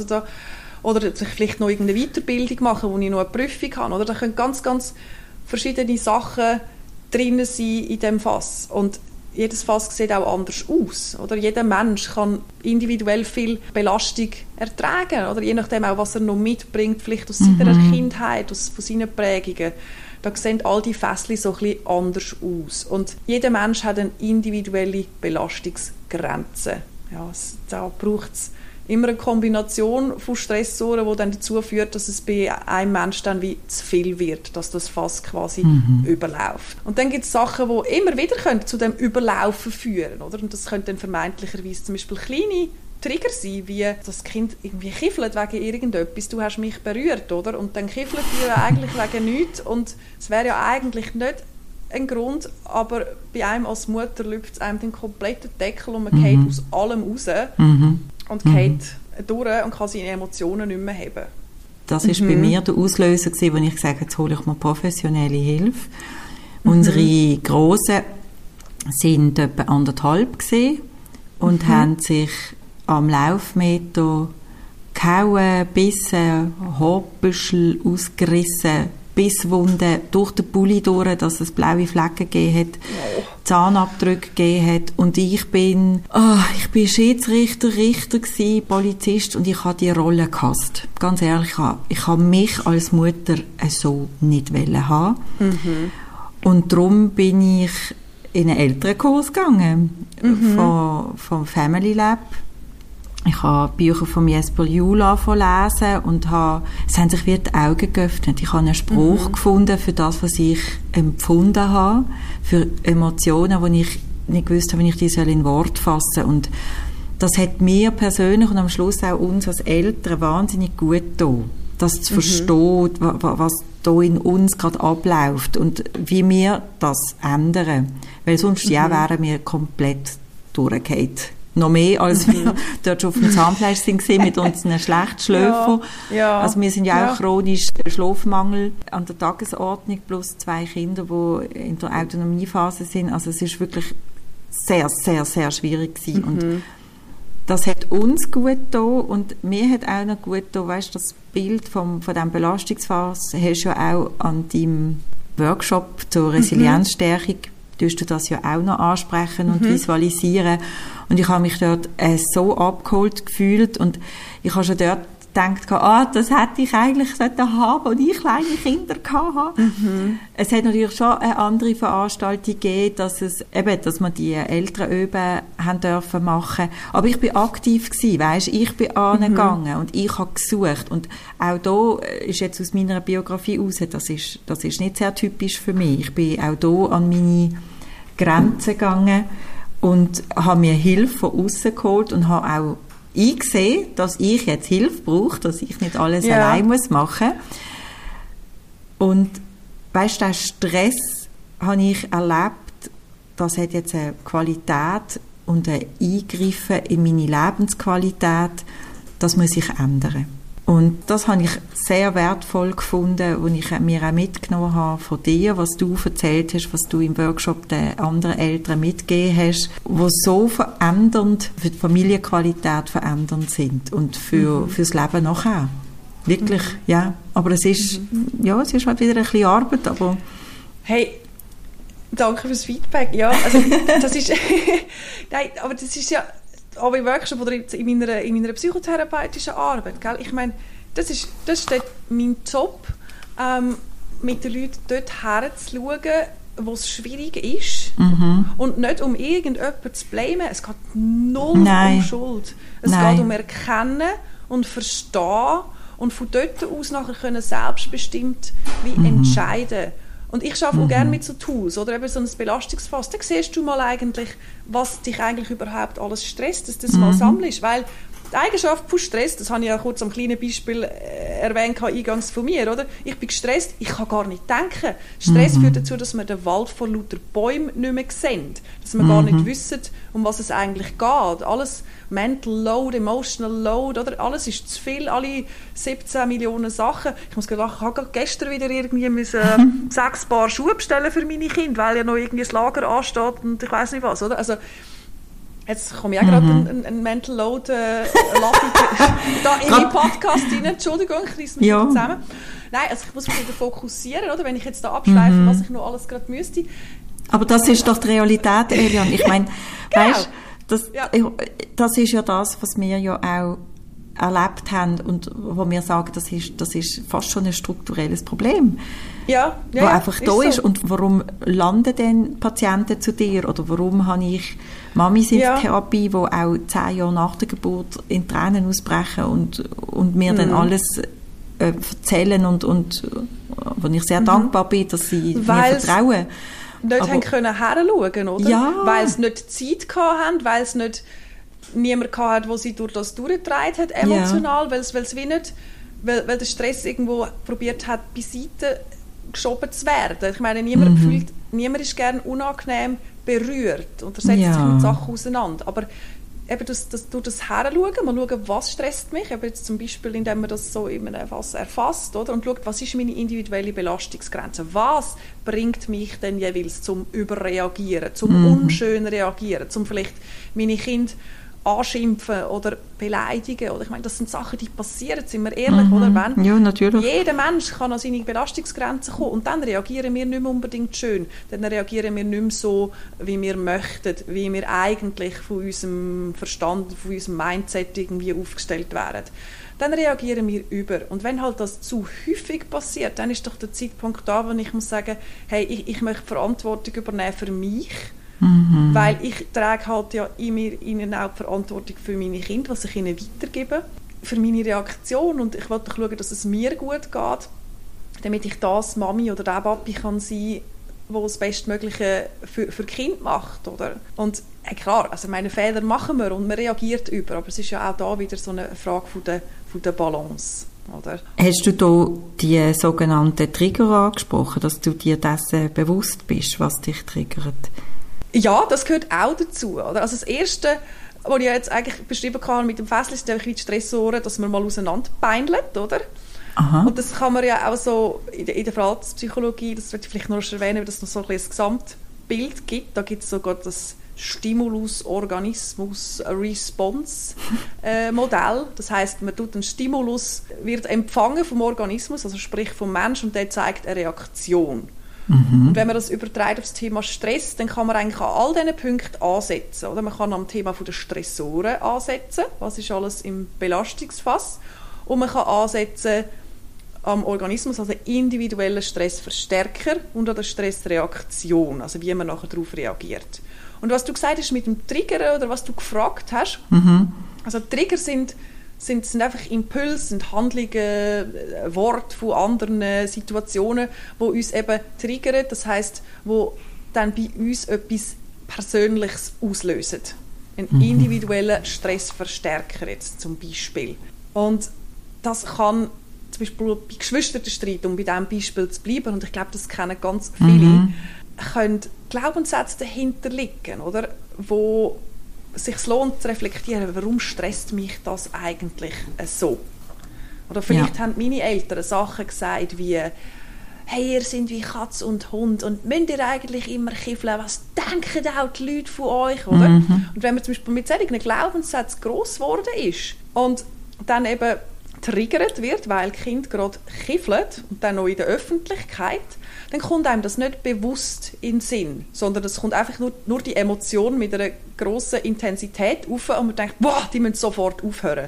Oder dass ich vielleicht noch irgendeine Weiterbildung mache, wo ich noch eine Prüfung habe. Oder da können ganz, ganz verschiedene Sachen drin sein in diesem Fass. Und jedes Fass sieht auch anders aus. Oder jeder Mensch kann individuell viel Belastung ertragen. Oder je nachdem auch, was er noch mitbringt, vielleicht aus seiner Kindheit, von seinen Prägungen. Da sehen all die Fässchen so ein bisschen anders aus. Und jeder Mensch hat eine individuelle Belastungsgrenze. Ja, da braucht es immer eine Kombination von Stressoren, die dann dazu führt, dass es bei einem Menschen dann wie zu viel wird, dass das Fass quasi überläuft. Und dann gibt es Sachen, die immer wieder zu dem Überlaufen führen, oder? Und das könnte dann vermeintlicherweise zum Beispiel kleine Trigger sein, wie das Kind irgendwie kiffelt wegen irgendetwas, du hast mich berührt, oder? Und dann kiffelt ihr eigentlich wegen nichts und es wäre ja eigentlich nicht ein Grund, aber bei einem als Mutter läuft es einem den kompletten Deckel und man fällt aus allem raus und fällt durch und kann seine Emotionen nicht mehr haben. Das war bei mir der Auslöser, wo ich gesagt habe, jetzt hole ich mir professionelle Hilfe. Unsere Grossen sind etwa 1,5 gewesen und haben sich am Laufmeter gehauen, bissen, Haarbüschel ausgerissen, Bisswunden durch den Pulli durch, dass es blaue Flecken gegeben hat, Zahnabdrücke gegeben hat. Und ich bin Schiedsrichter, Richter gewesen, Polizist, und ich habe die Rolle gehasst. Ganz ehrlich, ich habe mich als Mutter so nicht haben. Und darum bin ich in einen Elternkurs gegangen, vom Family Lab. Ich habe Bücher von Jesper Juhl lesen und es haben sich wie die Augen geöffnet. Ich habe einen Spruch gefunden für das, was ich empfunden habe, für Emotionen, die ich nicht gewusst habe, wie ich die in Wort fassen soll. Und das hat mir persönlich und am Schluss auch uns als Eltern wahnsinnig gut getan, das zu verstehen, was da in uns gerade abläuft und wie wir das ändern. Weil sonst wären wir komplett durchgefallen. Noch mehr, als wir dort schon auf dem Zahnfleisch sind mit unseren Schlechtschläfern. Ja. Also wir sind ja auch chronisch Schlafmangel an der Tagesordnung, plus 2 Kinder, die in der Autonomiephase sind. Also es ist wirklich sehr, sehr, sehr schwierig gewesen. Und das hat uns gut getan und mir hat auch noch gut getan, weißt, das Bild von diesem Belastungsphase hast du ja auch an deinem Workshop zur Resilienzstärkung, tust du das ja auch noch ansprechen und visualisieren. Und ich habe mich dort so abgeholt gefühlt und ich habe schon dort gedacht, das hätte ich eigentlich haben, als ich kleine Kinder hatte. Es hat natürlich schon eine andere Veranstaltung gegeben, dass man die Elternüben haben dürfen machen. Aber ich bin aktiv gewesen, weisst, ich bin angegangen und ich habe gesucht. Und auch da ist jetzt aus meiner Biografie raus, das ist nicht sehr typisch für mich. Ich bin auch da an meine Grenzen gegangen und habe mir Hilfe von außen geholt und habe auch eingesehen, dass ich jetzt Hilfe brauche, dass ich nicht alles allein machen muss. Und weisst, den Stress habe ich erlebt, das hat jetzt eine Qualität und ein Eingreifen in meine Lebensqualität, das muss sich ändern. Und das habe ich sehr wertvoll gefunden, was ich mir auch mitgenommen habe von dir, was du erzählt hast, was du im Workshop den anderen Eltern mitgegeben hast, die so verändernd, für die Familienqualität verändernd sind und fürs Leben nachher. Wirklich, ja. Aber es ist, es ist halt wieder ein bisschen Arbeit, aber... Hey, danke fürs Feedback. Ja, also, das ist... Nein, aber das ist ja... Aber im Workshop oder in meiner psychotherapeutischen Arbeit, gell? Ich meine, das ist dort mein Job, mit den Leuten dort herzuschauen, wo es schwierig ist und nicht um irgendjemanden zu blamen. Es geht null um Schuld. Es geht um Erkennen und Verstehen und von dort aus nachher können selbstbestimmt wie entscheiden. Und ich arbeite auch gerne mit so Tools, oder eben so ein Belastungsfass. Da siehst du mal eigentlich, was dich eigentlich überhaupt alles stresst, dass du das mal sammelst. Weil die Eigenschaft von Stress, das habe ich ja kurz am kleinen Beispiel erwähnt, eingangs von mir, oder? Ich bin gestresst, ich kann gar nicht denken. Stress führt dazu, dass wir den Wald vor lauter Bäumen nicht mehr sehen. Dass wir gar nicht wissen, um was es eigentlich geht. Alles Mental Load, Emotional Load, oder? Alles ist zu viel, alle 17 Millionen Sachen. Ich muss gerade, ich habe gestern wieder irgendwie 6 Paar Schuhe bestellen für meine Kinder, weil ja noch irgendwie das Lager ansteht und ich weiss nicht was, oder? Also, jetzt komme ich auch gerade ein Mental Load da in den Podcast rein. Entschuldigung, ich reiss mich zusammen. Nein, also ich muss mich wieder fokussieren, oder? Wenn ich jetzt da abschweife, was ich noch alles gerade müsste. Aber das ist doch die Realität, Eliane. Ich meine, weißt, das ist ja das, was wir ja auch erlebt haben und wo wir sagen, das ist fast schon ein strukturelles Problem. Wo einfach da ist. Und warum landen denn Patienten zu dir? Oder warum habe ich Mamis in Therapie, die auch 10 Jahre nach der Geburt in Tränen ausbrechen und mir dann alles erzählen und wo ich sehr dankbar bin, dass sie mir vertrauen. Nicht haben können herschauen, oder? Ja. Weil sie nicht Zeit hatten, weil es nicht niemand hatte, der sie durch das durchgetragen hat, emotional, weil wie nicht, weil der Stress irgendwo probiert hat, beiseite geschoben zu werden. Ich meine, niemand niemand ist gerne unangenehm berührt und er setzt sich mit Sachen auseinander. Aber eben durch das Heranschauen, mal schauen, was stresst mich, eben jetzt zum Beispiel, indem man das so in einem Fass erfasst, oder? Und schaut, was ist meine individuelle Belastungsgrenze, was bringt mich denn jeweils zum Überreagieren, zum unschön reagieren, zum vielleicht meine Kinder anschimpfen oder beleidigen, oder ich meine, das sind Sachen, die passieren, sind wir ehrlich, oder? Wenn ja, natürlich. Jeder Mensch kann an seine Belastungsgrenze kommen und dann reagieren wir nicht mehr unbedingt schön, dann reagieren wir nicht mehr so, wie wir möchten, wie wir eigentlich von unserem Verstand, von unserem Mindset irgendwie aufgestellt wären. Dann reagieren wir über. Und wenn halt das zu häufig passiert, dann ist doch der Zeitpunkt da, wo ich muss sagen, hey, ich möchte Verantwortung übernehmen für mich, weil ich trage halt ja in mir ihnen auch die Verantwortung für meine Kinder, was ich ihnen weitergebe, für meine Reaktion, und ich wollte schauen, dass es mir gut geht, damit ich das Mami oder der Papi kann sein, wo das Bestmögliche für Kind macht, oder? Und klar, also meine Fehler machen wir und man reagiert über, aber es ist ja auch da wieder so eine Frage von der Balance. Oder? Hast du da die sogenannten Trigger angesprochen, dass du dir dessen bewusst bist, was dich triggert? Ja, das gehört auch dazu. Oder? Also das Erste, was ich jetzt eigentlich beschrieben habe mit dem Fässchen, ist einfach wie die Stressoren, dass man mal auseinanderpeinelt, oder? Aha. Und das kann man ja auch so in der Verhaltenspsychologie, das würde ich vielleicht noch erwähnen, weil es noch so ein Gesamtbild gibt. Da gibt es sogar das Stimulus-Organismus-Response-Modell. Das heisst, man tut einen Stimulus, wird empfangen vom Organismus, also sprich vom Menschen, und der zeigt eine Reaktion. Und wenn man das übertreibt auf das Thema Stress, dann kann man eigentlich an all diesen Punkten ansetzen. Oder? Man kann am Thema der Stressoren ansetzen, was ist alles im Belastungsfass, und man kann ansetzen am Organismus, also individuellen Stressverstärker, und an der Stressreaktion, also wie man nachher darauf reagiert. Und was du gesagt hast mit dem Trigger, oder was du gefragt hast, also Trigger sind einfach Impulse, sind Handlungen, Worte von anderen Situationen, die uns eben triggern, das heisst, wo dann bei uns etwas Persönliches auslösen. Ein individueller Stressverstärker jetzt zum Beispiel. Und das kann zum Beispiel bei Geschwisterstreit, um bei diesem Beispiel zu bleiben, und ich glaube, das kennen ganz viele, können Glaubenssätze dahinter liegen, oder? Wo sich lohnt zu reflektieren, warum stresst mich das eigentlich so? Oder vielleicht haben meine Eltern Sachen gesagt wie, hey, ihr seid wie Katz und Hund und müsst ihr eigentlich immer kiffeln, was denken auch die Leute von euch, oder? Und wenn man zum Beispiel mit solchen Glaubenssätzen gross geworden ist und dann eben triggert wird, weil Kind gerade kiffelt und dann noch in der Öffentlichkeit, dann kommt einem das nicht bewusst in den Sinn, sondern es kommt einfach nur die Emotion mit einer grossen Intensität auf und man denkt, boah, die müssen sofort aufhören.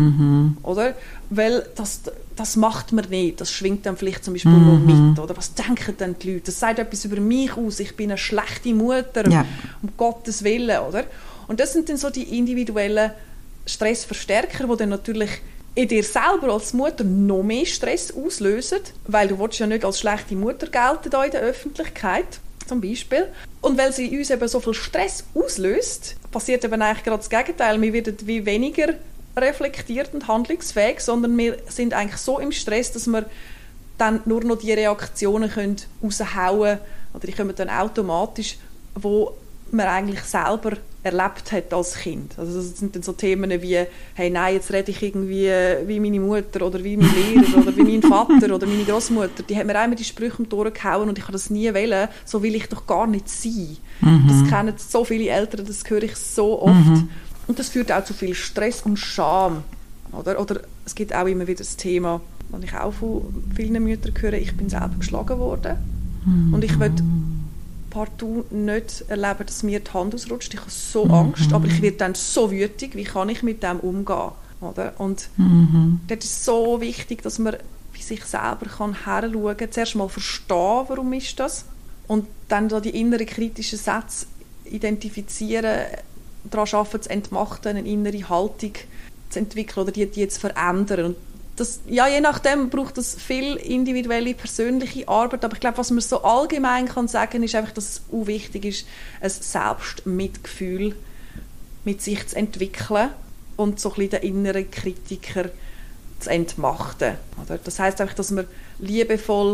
Oder? Weil das macht man nicht, das schwingt dann vielleicht zum Beispiel noch mit. Oder was denken denn die Leute? Das sagt etwas über mich aus, ich bin eine schlechte Mutter, um Gottes Willen. Oder? Und das sind dann so die individuellen Stressverstärker, die dann natürlich in dir selber als Mutter noch mehr Stress auslösen, weil du willst ja nicht als schlechte Mutter gelten da in der Öffentlichkeit, zum Beispiel. Und weil sie uns eben so viel Stress auslöst, passiert eben eigentlich gerade das Gegenteil. Wir werden wie weniger reflektiert und handlungsfähig, sondern wir sind eigentlich so im Stress, dass wir dann nur noch die Reaktionen können raushauen, oder die kommen dann automatisch, wo man eigentlich selber erlebt hat als Kind. Also das sind dann so Themen wie, hey, nein, jetzt rede ich irgendwie wie meine Mutter oder wie mein Lehrer oder wie mein Vater oder meine Großmutter. Die haben mir einmal die Sprüche um die Ohren gehauen und ich habe das nie wollen, so will ich doch gar nicht sein. Das kennen so viele Eltern, das höre ich so oft. Und das führt auch zu viel Stress und Scham. Oder es gibt auch immer wieder das Thema, das ich auch von vielen Müttern höre, ich bin selber geschlagen worden. Und ich will partout nicht erleben, dass mir die Hand ausrutscht. Ich habe so Angst, aber ich werde dann so wütig, wie kann ich mit dem umgehen? Oder? Und das ist so wichtig, dass man bei sich selber heranschauen kann, zuerst mal verstehen, warum ist das, und dann da die inneren kritischen Sätze identifizieren, daran arbeiten, zu entmachten, eine innere Haltung zu entwickeln oder die zu verändern. Und das, ja, je nachdem braucht es viel individuelle, persönliche Arbeit, aber ich glaube, was man so allgemein kann sagen, ist einfach, dass es auch wichtig ist, ein Selbstmitgefühl mit sich zu entwickeln und so ein bisschen den inneren Kritiker zu entmachten. Oder? Das heisst einfach, dass man liebevoll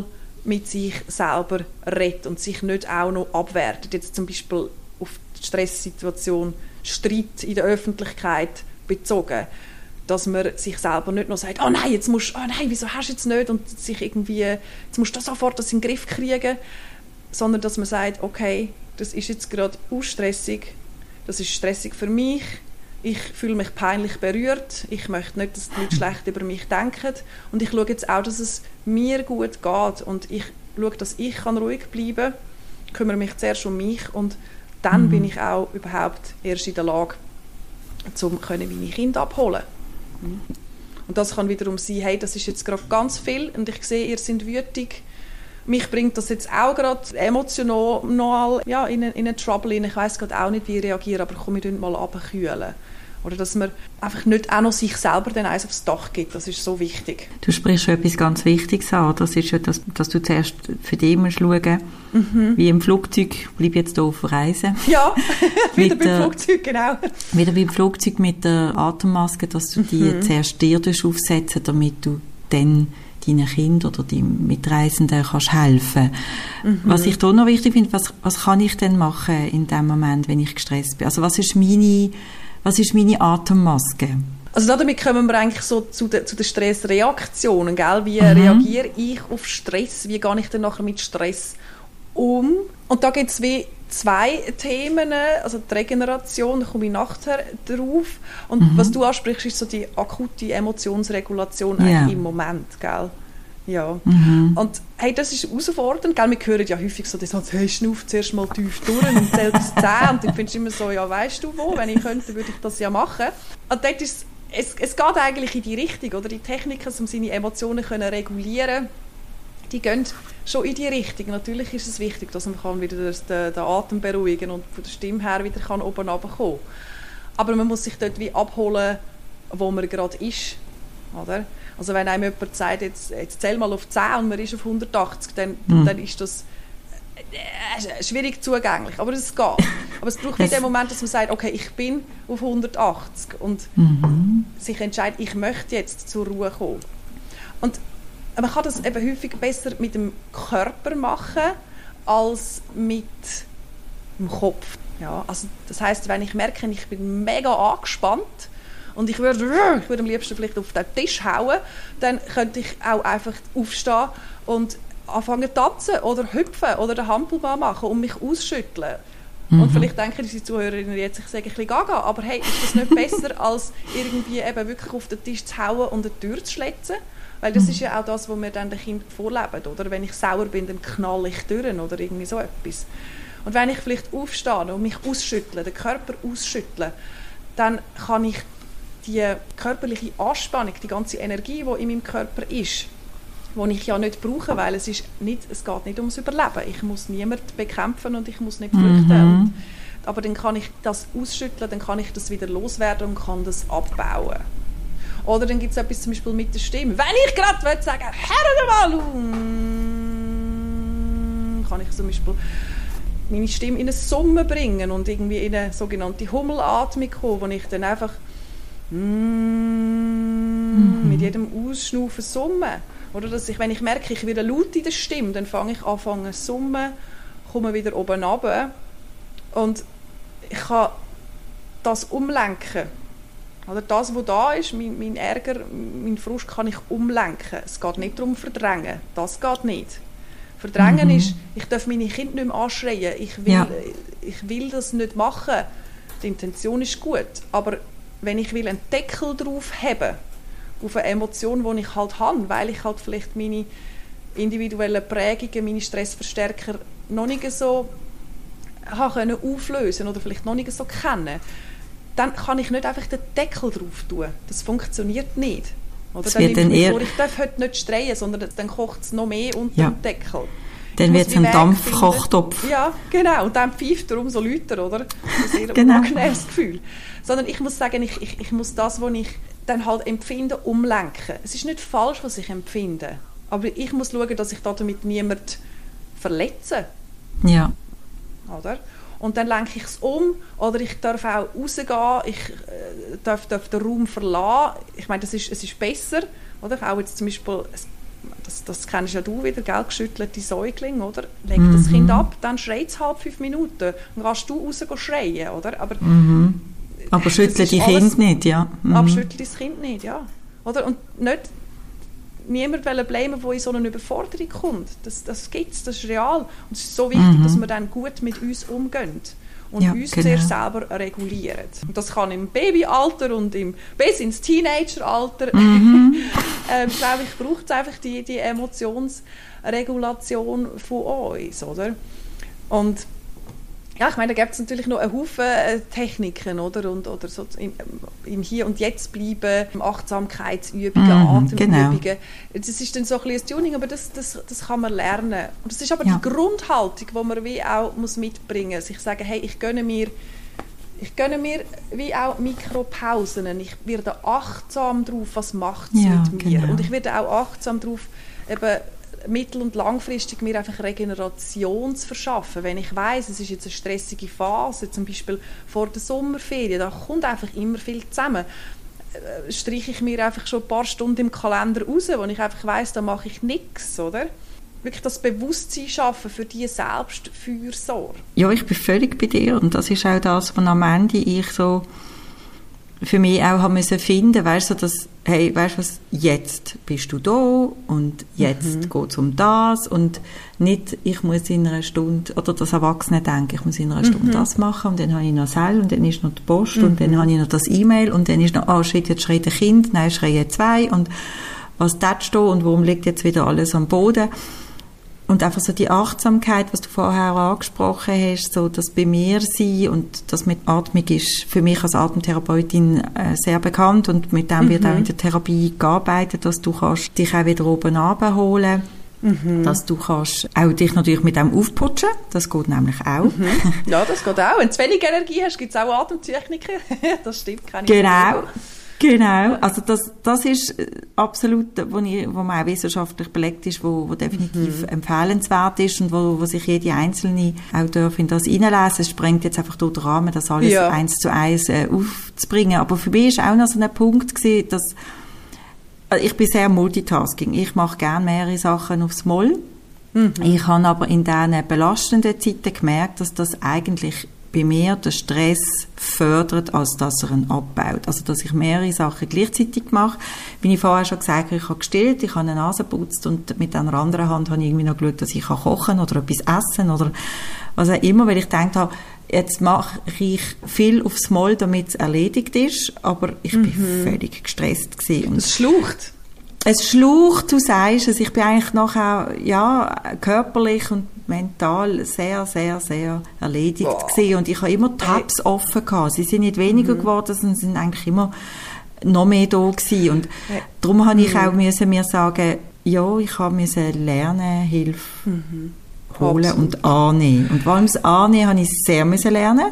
mit sich selber redet und sich nicht auch noch abwertet. Jetzt zum Beispiel auf die Stresssituation Streit in der Öffentlichkeit bezogen. Dass man sich selber nicht noch sagt, oh nein, wieso hast du jetzt nicht? Und sich irgendwie, jetzt musst du sofort das in den Griff kriegen. Sondern dass man sagt, okay, das ist jetzt gerade stressig, das ist stressig für mich, ich fühle mich peinlich berührt, ich möchte nicht, dass die Leute schlecht über mich denken und ich schaue jetzt auch, dass es mir gut geht und ich schaue, dass ich ruhig bleiben kann, kümmere mich zuerst um mich und dann bin ich auch überhaupt erst in der Lage, um meine Kinder abholen. Und das kann wiederum sein, hey, das ist jetzt gerade ganz viel und ich sehe, ihr seid wütig. Mich bringt das jetzt auch gerade emotional in einen Trouble rein. Ich weiss gerade auch nicht, wie ich reagiere, aber komm, wir mal runterkühlen. Oder dass man einfach nicht auch noch sich selber dann eins aufs Dach gibt. Das ist so wichtig. Du sprichst schon etwas ganz Wichtiges an. Das ist ja, dass du zuerst für dich musst schauen, wie im Flugzeug, bleib jetzt hier auf Reisen. Ja, wieder beim Flugzeug, genau. Wieder beim Flugzeug mit der Atemmaske, dass du die zuerst dir aufsetzen, damit du dann deinen Kindern oder deinen Mitreisenden kannst helfen. Was ich hier noch wichtig finde, was kann ich denn machen in dem Moment, wenn ich gestresst bin? Also was ist meine Atemmaske? Also damit kommen wir eigentlich so zu den Stressreaktionen, gell? Wie reagiere ich auf Stress? Wie gehe ich dann nachher mit Stress um? Und da gibt es wie zwei Themen, also die Regeneration, da komme ich nachher drauf. Und was du ansprichst, ist so die akute Emotionsregulation eigentlich im Moment, gell? Ja. Und hey, das ist herausfordernd, gell? Wir hören ja häufig so, hey, schnauf zuerst mal tief durch und zählt bis 10 und dann findest du immer so, ja, weißt du wo, wenn ich könnte, würde ich das ja machen. Und dort ist es geht eigentlich in die Richtung, oder? Die Techniken, um seine Emotionen zu regulieren, die gehen schon in die Richtung. Natürlich ist es wichtig, dass man wieder den Atem beruhigen und von der Stimme her wieder oben runterkommen kann. Aber man muss sich dort wie abholen, wo man gerade ist. Oder? Also wenn einem jemand sagt, jetzt zähl mal auf 10 und man ist auf 180, dann ist das schwierig zugänglich. Aber es geht. Aber es braucht in dem Moment, dass man sagt, okay, ich bin auf 180 und sich entscheidet, ich möchte jetzt zur Ruhe kommen. Und man kann das eben häufig besser mit dem Körper machen als mit dem Kopf. Ja, also das heisst, wenn ich merke, ich bin mega angespannt und ich würde am liebsten vielleicht auf den Tisch hauen, dann könnte ich auch einfach aufstehen und anfangen zu tanzen oder hüpfen oder den Hampelmann machen und mich ausschütteln. Und vielleicht denken die Zuhörerinnen jetzt, ich sage ein bisschen gaga, aber hey, ist das nicht besser, als irgendwie eben wirklich auf den Tisch zu hauen und eine Tür zu schlitzen? Weil das ist ja auch das, was wir dann den Kindern vorleben, oder? Wenn ich sauer bin, dann knall ich durch oder irgendwie so etwas. Und wenn ich vielleicht aufstehe und mich ausschüttle, den Körper ausschüttle, dann kann ich die körperliche Anspannung, die ganze Energie, die in meinem Körper ist, die ich ja nicht brauche, weil es geht nicht ums Überleben. Ich muss niemanden bekämpfen und ich muss nicht flüchten. Aber dann kann ich das ausschütteln, dann kann ich das wieder loswerden und kann das abbauen. Oder dann gibt es etwas zum Beispiel mit der Stimme. Wenn ich gerade sagen will, hör mal, kann ich zum Beispiel meine Stimme in ein Summen bringen und irgendwie in eine sogenannte Hummelatmung kommen, wo ich dann einfach mit jedem Ausschnaufen summe. Oder dass wenn ich merke, ich werde laut in der Stimme, dann fange ich an zu summen, komme wieder oben runter und ich kann das umlenken. Oder das, was da ist, mein Ärger, mein Frust, kann ich umlenken. Es geht nicht darum, verdrängen. Das geht nicht. Verdrängen ist, ich darf meine Kinder nicht mehr anschreien. Ich will das nicht machen. Die Intention ist gut. Aber wenn ich will einen Deckel drauf haben, auf eine Emotion, die ich halt habe, weil ich halt vielleicht meine individuellen Prägungen, meine Stressverstärker noch nicht so auflösen können oder vielleicht noch nicht so kennen, dann kann ich nicht einfach den Deckel drauf tun. Das funktioniert nicht. Oder dann nehme ich mir vor, ich darf heute nicht streuen, sondern dann kocht es noch mehr unter dem Deckel. Dann wird es ein Dampfkochtopf. Ja, genau. Und dann pfeift er umso lauter, oder? Das ist ein sehr unangenehmes Gefühl. Sondern ich muss sagen, ich muss das, was ich dann halt empfinde, umlenken. Es ist nicht falsch, was ich empfinde. Aber ich muss schauen, dass ich damit niemanden verletze. Ja. Oder? Und dann lenke ich es um, oder ich darf auch rausgehen, ich darf den Raum verlassen. Ich meine, es ist besser, oder? Auch jetzt zum Beispiel, das kennst ja du wieder, gell, geschüttelte Säugling, oder? Leg das Kind ab, dann schreit es halt 5 Minuten. Dann kannst du raus schreien, oder? Aber schüttle die Kind nicht, ja. Aber schüttle das Kind nicht, ja. Oder? Und nicht niemand blamen, der in so eine Überforderung kommt. Das gibt es, das ist real. Und es ist so wichtig, dass wir dann gut mit uns umgehen. Und uns zuerst selber regulieren. Und das kann im Babyalter und bis ins Teenageralter, glaube ich, braucht es einfach die Emotionsregulation von uns, oder? Und ja, ich meine, da gibt es natürlich noch einen Haufen Techniken, oder? Oder so im Hier und Jetzt bleiben, Achtsamkeitsübungen, Atemübungen. Genau. Das ist dann so ein bisschen ein Tuning, aber das kann man lernen. Und das ist aber die Grundhaltung, die man wie auch mitbringen muss. Sich sagen, hey, ich gönne mir wie auch Mikropausen. Ich werde achtsam darauf, was macht es mit mir. Genau. Und ich werde auch achtsam darauf, eben mittel- und langfristig mir einfach Regeneration zu verschaffen. Wenn ich weiss, es ist jetzt eine stressige Phase, zum Beispiel vor der Sommerferien, da kommt einfach immer viel zusammen. Streiche ich mir einfach schon ein paar Stunden im Kalender raus, wo ich einfach weiss, da mache ich nichts, oder? Wirklich das Bewusstsein schaffen für die Selbstfürsorge. Ja, ich bin völlig bei dir und das ist auch das, was am Ende ich so für mich auch haben müssen finden, weißt du, dass, hey, weißt du was, jetzt bist du da und jetzt geht's um das und nicht, ich muss in einer Stunde, oder das Erwachsene denken, ich muss in einer Stunde das machen und dann habe ich noch Seil und dann ist noch die Post und dann habe ich noch das E-Mail und dann ist noch, shit, jetzt schreit ein Kind, nein, schreien 2 und was tätst du und warum liegt jetzt wieder alles am Boden? Und einfach so die Achtsamkeit, was du vorher angesprochen hast, so das bei mir sein und das mit Atmung ist für mich als Atemtherapeutin sehr bekannt und mit dem wird auch in der Therapie gearbeitet, dass du kannst dich auch wieder oben runterholen, dass du kannst auch dich natürlich mit dem aufputschen, das geht nämlich auch. Ja, das geht auch. Wenn du zu wenig Energie hast, gibt es auch Atemtechniken. Das stimmt, kann ich Genau. Genau, also das ist absolut, wo man auch wissenschaftlich belegt ist, wo definitiv empfehlenswert ist und wo sich jede Einzelne auch darf in das hineinlesen. Es sprengt jetzt einfach durch den Rahmen, das alles 1:1 aufzubringen. Aber für mich war auch noch so ein Punkt gewesen, dass ich bin sehr Multitasking. Ich mache gerne mehrere Sachen aufs Mal. Ich habe aber in diesen belastenden Zeiten gemerkt, dass das eigentlich bei mir den Stress fördert, als dass er ihn abbaut. Also, dass ich mehrere Sachen gleichzeitig mache. Wie ich vorher schon gesagt habe, ich habe gestillt, ich habe eine Nase geputzt und mit einer anderen Hand habe ich irgendwie noch geschaut, dass ich kochen kann oder etwas essen oder was auch immer, weil ich gedacht habe, jetzt mache ich viel aufs Mal, damit es erledigt ist, aber ich bin völlig gestresst gewesen. Es schlaucht. Es schlaucht, du sagst es. Ich bin eigentlich nachher, körperlich und mental sehr, sehr, sehr erledigt gewesen. Und ich habe immer Tabs offen gehabt. Sie sind nicht weniger geworden, sondern sind eigentlich immer noch mehr da gewesen. Und darum habe ich auch mir sagen, ja, ich musste lernen, Hilfe holen und annehmen. Und vor allem das Annehmen habe ich sehr lernen.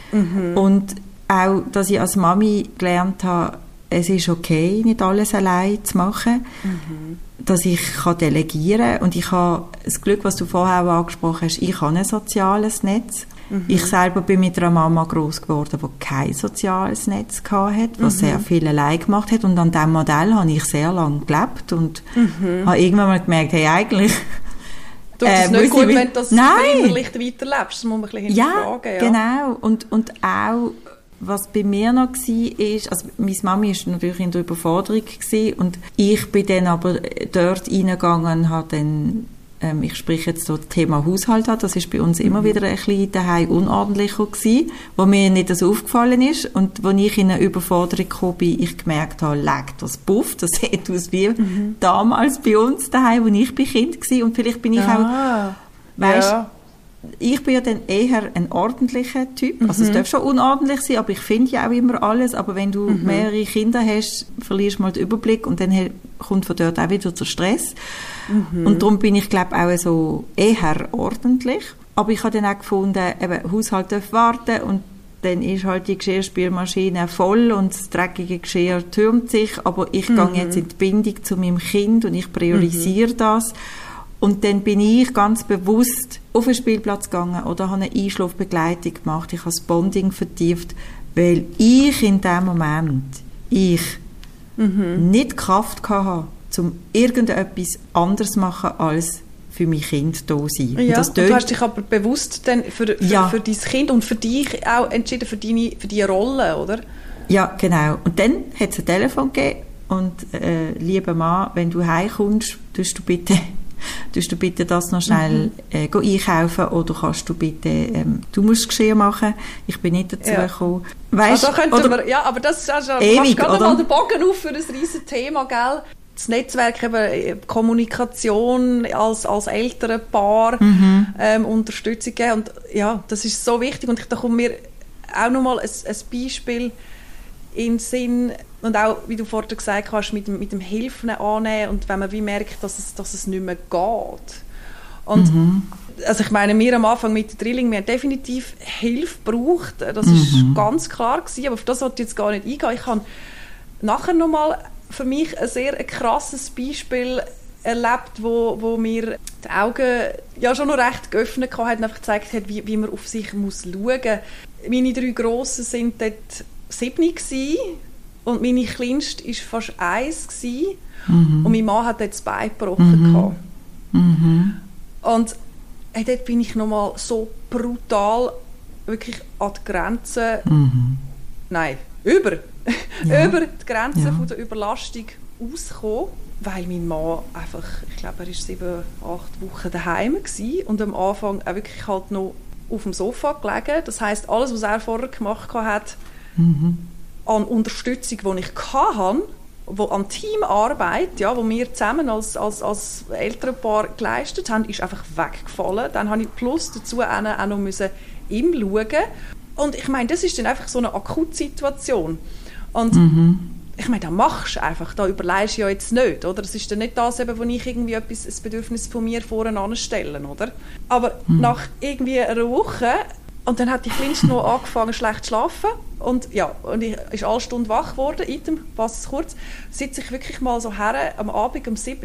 Und auch, dass ich als Mami gelernt habe, es ist okay, nicht alles allein zu machen, dass ich delegieren kann. Und ich habe das Glück, was du vorher auch angesprochen hast, ich habe ein soziales Netz. Ich selber bin mit einer Mama gross geworden, die kein soziales Netz hatte, was sehr viel allein gemacht hat. Und an diesem Modell habe ich sehr lange gelebt und habe irgendwann mal gemerkt, hey, eigentlich du hast es nicht gut, wenn du das verinnerlicht weiterlebst. Das muss man ein bisschen hinterfragen. Ja, genau. Und auch was bei mir noch war, ist, also meine Mami war natürlich in der Überforderung gewesen, und ich bin dann aber dort reingegangen und habe dann, ich spreche jetzt so das Thema Haushalt an, das ist bei uns immer wieder ein bisschen daheim unordentlicher gewesen, wo mir nicht so aufgefallen ist, und wo ich in eine Überforderung gekommen bin, ich gemerkt habe, leck, das Puff, das sieht aus wie damals bei uns daheim, wo ich Kind war, und vielleicht bin ich auch, weißt, ich bin ja dann eher ein ordentlicher Typ. Also es darf schon unordentlich sein, aber ich finde ja auch immer alles. Aber wenn du mehrere Kinder hast, verlierst du mal den Überblick und dann kommt von dort auch wieder der Stress. Und darum bin ich, glaube auch so eher ordentlich. Aber ich habe dann auch gefunden, eben, Haushalt darf warten, und dann ist halt die Geschirrspülmaschine voll und das dreckige Geschirr türmt sich. Aber ich gehe jetzt in die Bindung zu meinem Kind und ich priorisiere das. Und dann bin ich ganz bewusst auf den Spielplatz gegangen oder habe eine Einschlafbegleitung gemacht. Ich habe das Bonding vertieft, weil ich in dem Moment nicht Kraft hatte, um irgendetwas anderes zu machen, als für mein Kind da sein. Ja, und du hast dich aber bewusst dann für dein Kind und für dich auch entschieden, für die Rolle, oder? Ja, genau. Und dann hat es ein Telefon gegeben und lieber Mann, wenn du heimkommst, tust du bitte das noch schnell einkaufen oder kannst du bitte, du musst Geschirr machen, ich bin nicht dazu gekommen. Weißt, aber das ist also, ewig, du kannst gerade mal den Bogen auf für ein riesen Thema, gell? Das Netzwerk, eben Kommunikation als Elternpaar, Unterstützung geben. Und ja, das ist so wichtig. Und da kommt mir auch nochmal ein Beispiel in den Sinn, und auch, wie du vorhin gesagt hast, mit dem Hilfen annehmen und wenn man wie merkt, dass es nicht mehr geht. Und also ich meine, wir am Anfang mit dem Drilling, wir haben definitiv Hilfe gebraucht. Das ist ganz klar gewesen, aber auf das wollte ich jetzt gar nicht eingehen. Ich habe nachher nochmal für mich ein sehr krasses Beispiel erlebt, wo mir die Augen ja schon noch recht geöffnet haben und einfach gezeigt hat, wie man auf sich muss schauen muss. Meine 3 Grossen waren dort 7 gewesen, und meine Kleinste war fast 1 gewesen, und mein Mann hat dort das Bein gebrochen. Und dort bin ich nochmal so brutal wirklich an die Grenze, über die Grenze von der Überlastung ausgekommen, weil mein Mann einfach, ich glaube, er war 7, 8 Wochen daheim gewesen und am Anfang auch wirklich halt noch auf dem Sofa gelegen. Das heisst, alles, was er vorher gemacht hat, an Unterstützung, die ich hatte, an Teamarbeit, ja, wo wir zusammen als Elternpaar geleistet haben, ist einfach weggefallen. Dann habe ich plus dazu auch noch müssen ihm schauen. Und ich meine, das ist dann einfach so eine Akutsituation. Und ich meine, das machst du einfach, da überlegst du ja jetzt nicht, oder? Das ist dann nicht das, eben, wo ich irgendwie ein Bedürfnis von mir vorne anstelle, oder? Aber nach irgendwie einer Woche, und dann hat die Kleinste noch angefangen schlecht zu schlafen, und ich ist alle Stunden wach geworden, pass es kurz, sitze ich wirklich mal so her, am Abend um 10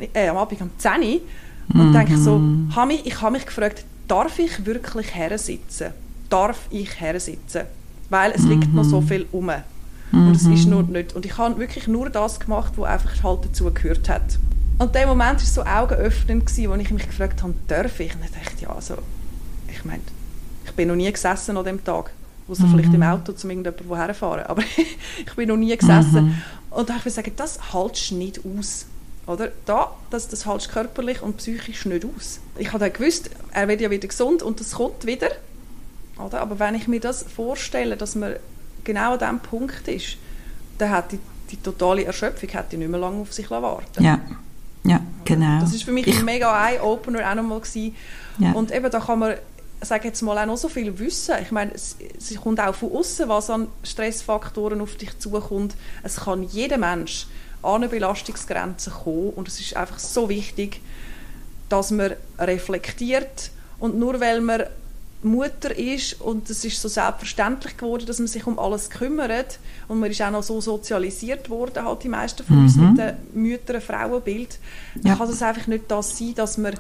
Uhr, und denke so, ich habe mich gefragt, darf ich wirklich hersitzen? Darf ich hersitzen? Weil es liegt noch so viel rum. Und es ist nur nicht. Und ich habe wirklich nur das gemacht, was einfach halt dazu gehört hat. Und der Moment war so augenöffnend, wo ich mich gefragt habe, darf ich? Und ich dachte, ja, also, ich meine, ich bin noch nie gesessen an dem Tag. Ausser vielleicht im Auto, um irgendjemanden woher fahren. Aber ich bin noch nie gesessen. Und da habe ich gesagt, das hältst du nicht aus. Oder? Das hältst du körperlich und psychisch nicht aus. Ich habe dann gewusst, er wird ja wieder gesund und das kommt wieder. Oder? Aber wenn ich mir das vorstelle, dass man genau an diesem Punkt ist, dann hat die totale Erschöpfung nicht mehr lange auf sich warten. Ja, genau. Das war für mich ein mega Eye-Opener auch nochmal gewesen. Ja. Und eben, da kann man, sage jetzt mal, auch noch so viel wissen. Ich meine, es kommt auch von außen, was an Stressfaktoren auf dich zukommt. Es kann jeder Mensch an eine Belastungsgrenze kommen und es ist einfach so wichtig, dass man reflektiert und nur weil man Mutter ist und es ist so selbstverständlich geworden, dass man sich um alles kümmert und man ist auch noch so sozialisiert worden, halt die meisten von uns mit dem Mütter-Frauenbild, dann kann es einfach nicht das sein, dass man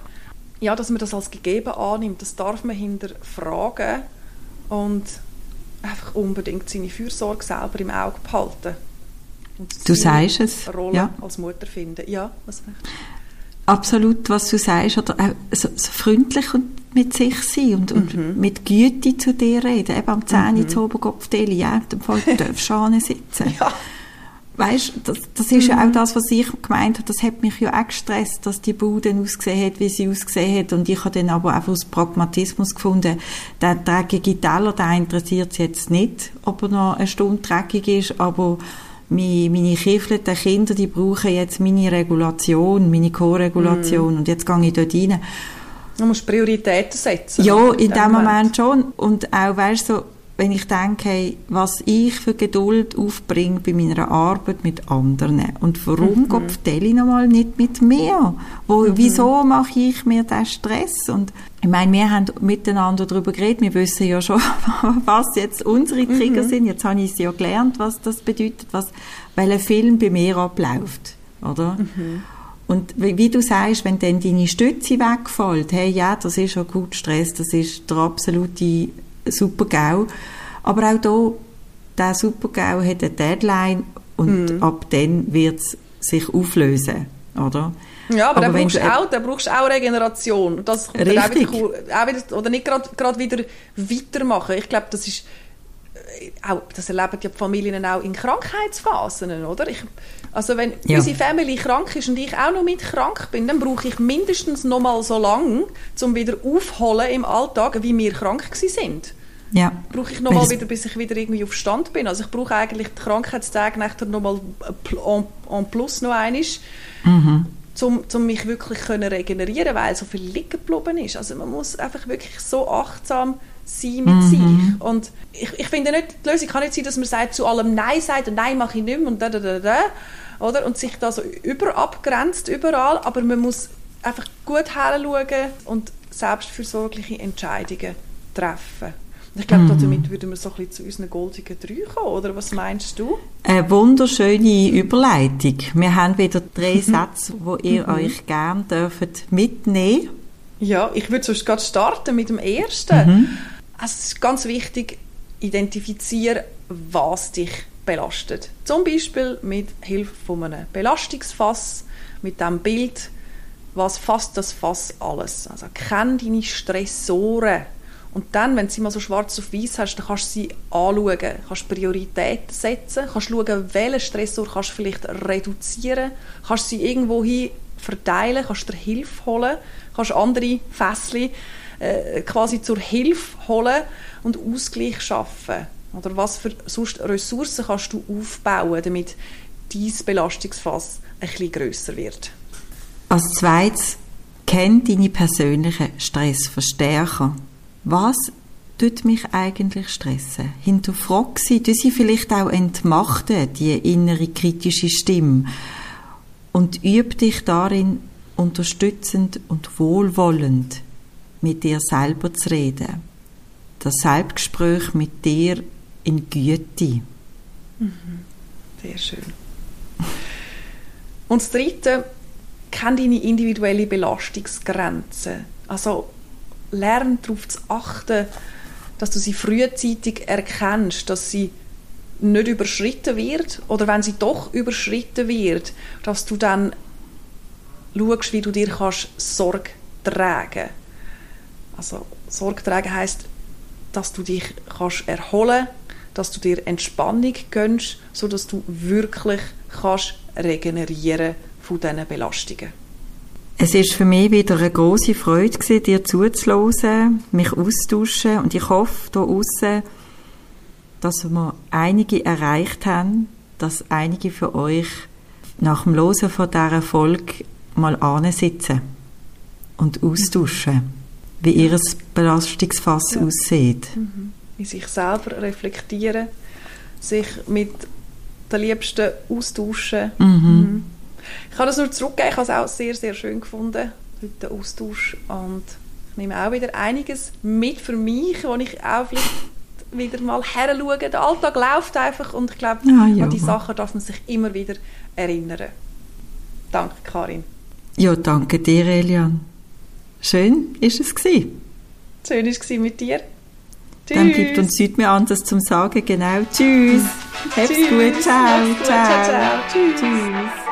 das als gegeben annimmt. Das darf man hinterfragen und einfach unbedingt seine Fürsorge selber im Auge behalten. Und du sagst es. Rolle als Mutter finden. Ja, was möchtest du? Absolut, was du sagst, oder auch so freundlich und mit sich sein und mit Güte zu dir reden, eben am 10 Uhr zu Oberkopfdeli, ja, im Fall du darfst sitzen. Ja. Weißt, das ist ja auch das, was ich gemeint habe, das hat mich ja auch gestresst, dass die Bude ausgesehen hat, wie sie ausgesehen hat, und ich habe dann aber auch aus Pragmatismus gefunden, der dreckige Teller, der interessiert es jetzt nicht, ob er noch eine Stunde dreckig ist, aber meine kiffleten Kinder, die brauchen jetzt meine Regulation, meine Co-Regulation, und jetzt gehe ich dort rein. Du musst Prioritäten setzen. Ja, in dem Moment schon. Und auch, weißt du, so, wenn ich denke, hey, was ich für Geduld aufbringe bei meiner Arbeit mit anderen. Und warum geht Deli nochmal nicht mit mir? Wieso mache ich mir diesen Stress? Und ich meine, wir haben miteinander darüber geredet. Wir wissen ja schon, was jetzt unsere Trigger sind. Jetzt habe ich es ja gelernt, was das bedeutet, weil ein Film bei mir abläuft. Oder? Und wie du sagst, wenn dann deine Stütze wegfällt, hey, ja, das ist schon gut Stress, das ist der absolute Super-GAU. Aber auch hier, dieser Super-GAU hat eine Deadline und ab dann wird es sich auflösen. oder? Ja, aber dann brauchst du auch Regeneration. Das kommt dann auch wieder, oder nicht gerade wieder weitermachen. Ich glaube, das erleben ja die Familien auch in Krankheitsphasen, oder? Also wenn unsere Family krank ist und ich auch noch mit krank bin, dann brauche ich mindestens noch mal so lange, um wieder aufholen im Alltag, wie wir krank gewesen sind. Ja. Brauche ich noch mal wieder, bis ich wieder irgendwie auf Stand bin. Also ich brauche eigentlich die Krankheitstage nachher noch mal en plus noch einmal, um mich wirklich können regenerieren, weil so viel liegen geblieben ist. Also man muss einfach wirklich so achtsam sein mit sich. Und ich finde nicht, die Lösung kann nicht sein, dass man zu allem Nein sagt und Nein mache ich nicht mehr und oder? Und sich da so abgrenzt überall, aber man muss einfach gut hinschauen und selbstfürsorgliche Entscheidungen treffen. Und ich glaube, damit würden wir so ein bisschen zu unseren goldenen 3 kommen, oder was meinst du? Eine wunderschöne Überleitung. Wir haben wieder 3 Sätze, die ihr euch gerne mitnehmen dürft. Ja, ich würde sonst gerade starten mit dem ersten. Also es ist ganz wichtig, identifizieren, was dich belastet. Zum Beispiel mit Hilfe von einem Belastungsfass, mit dem Bild, was fasst das Fass alles. Also kenn deine Stressoren. Und dann, wenn du sie mal so schwarz auf weiß hast, dann kannst du sie anschauen, kannst Prioritäten setzen, kannst schauen, welchen Stressor kannst du vielleicht reduzieren, kannst sie irgendwo hin verteilen, kannst dir Hilfe holen, kannst andere Fässchen quasi zur Hilfe holen und Ausgleich schaffen. Oder was für sonst Ressourcen kannst du aufbauen, damit dein Belastungsfass ein bisschen grösser wird? Als zweites, kenn deine persönlichen Stressverstärker. Was tut mich eigentlich stressen? Hinterfrag sie, du sie vielleicht auch entmachten, die innere kritische Stimme. Und üb dich darin, unterstützend und wohlwollend mit dir selber zu reden. Das Selbstgespräch mit dir in Güte. Sehr schön. Und das Dritte, kenn deine individuelle Belastungsgrenze. Also lern darauf zu achten, dass du sie frühzeitig erkennst, dass sie nicht überschritten wird oder wenn sie doch überschritten wird, dass du dann schaust, wie du dir Sorge tragen kannst. Also Sorge tragen heisst, dass du dich erholen kannst, dass du dir Entspannung gönnst, sodass du wirklich regenerieren von diesen Belastungen. Es ist für mich wieder eine grosse Freude gewesen, dir zuzuhören, mich auszutauschen und ich hoffe hier draussen, dass wir einige erreicht haben, dass einige von euch nach dem Hören von dieser Folge mal ansitzen und austauschen, wie ihr Belastungsfass aussieht. In sich selber reflektieren, sich mit den Liebsten austauschen. Ich kann das nur zurückgeben, ich habe es auch sehr, sehr schön gefunden, heute den Austausch. Und ich nehme auch wieder einiges mit für mich, wo ich auch vielleicht wieder mal her schaue. Der Alltag läuft einfach und ich glaube, an die Sachen darf man sich immer wieder erinnern. Danke, Karin. Ja, danke dir, Eliane. Schön war es gewesen. Schön war es mit dir. Tschüss. Dann bleibt uns nichts mehr anderes zum Sagen. Genau. Tschüss. Hab's gut. Ciao. Ciao. Tschüss.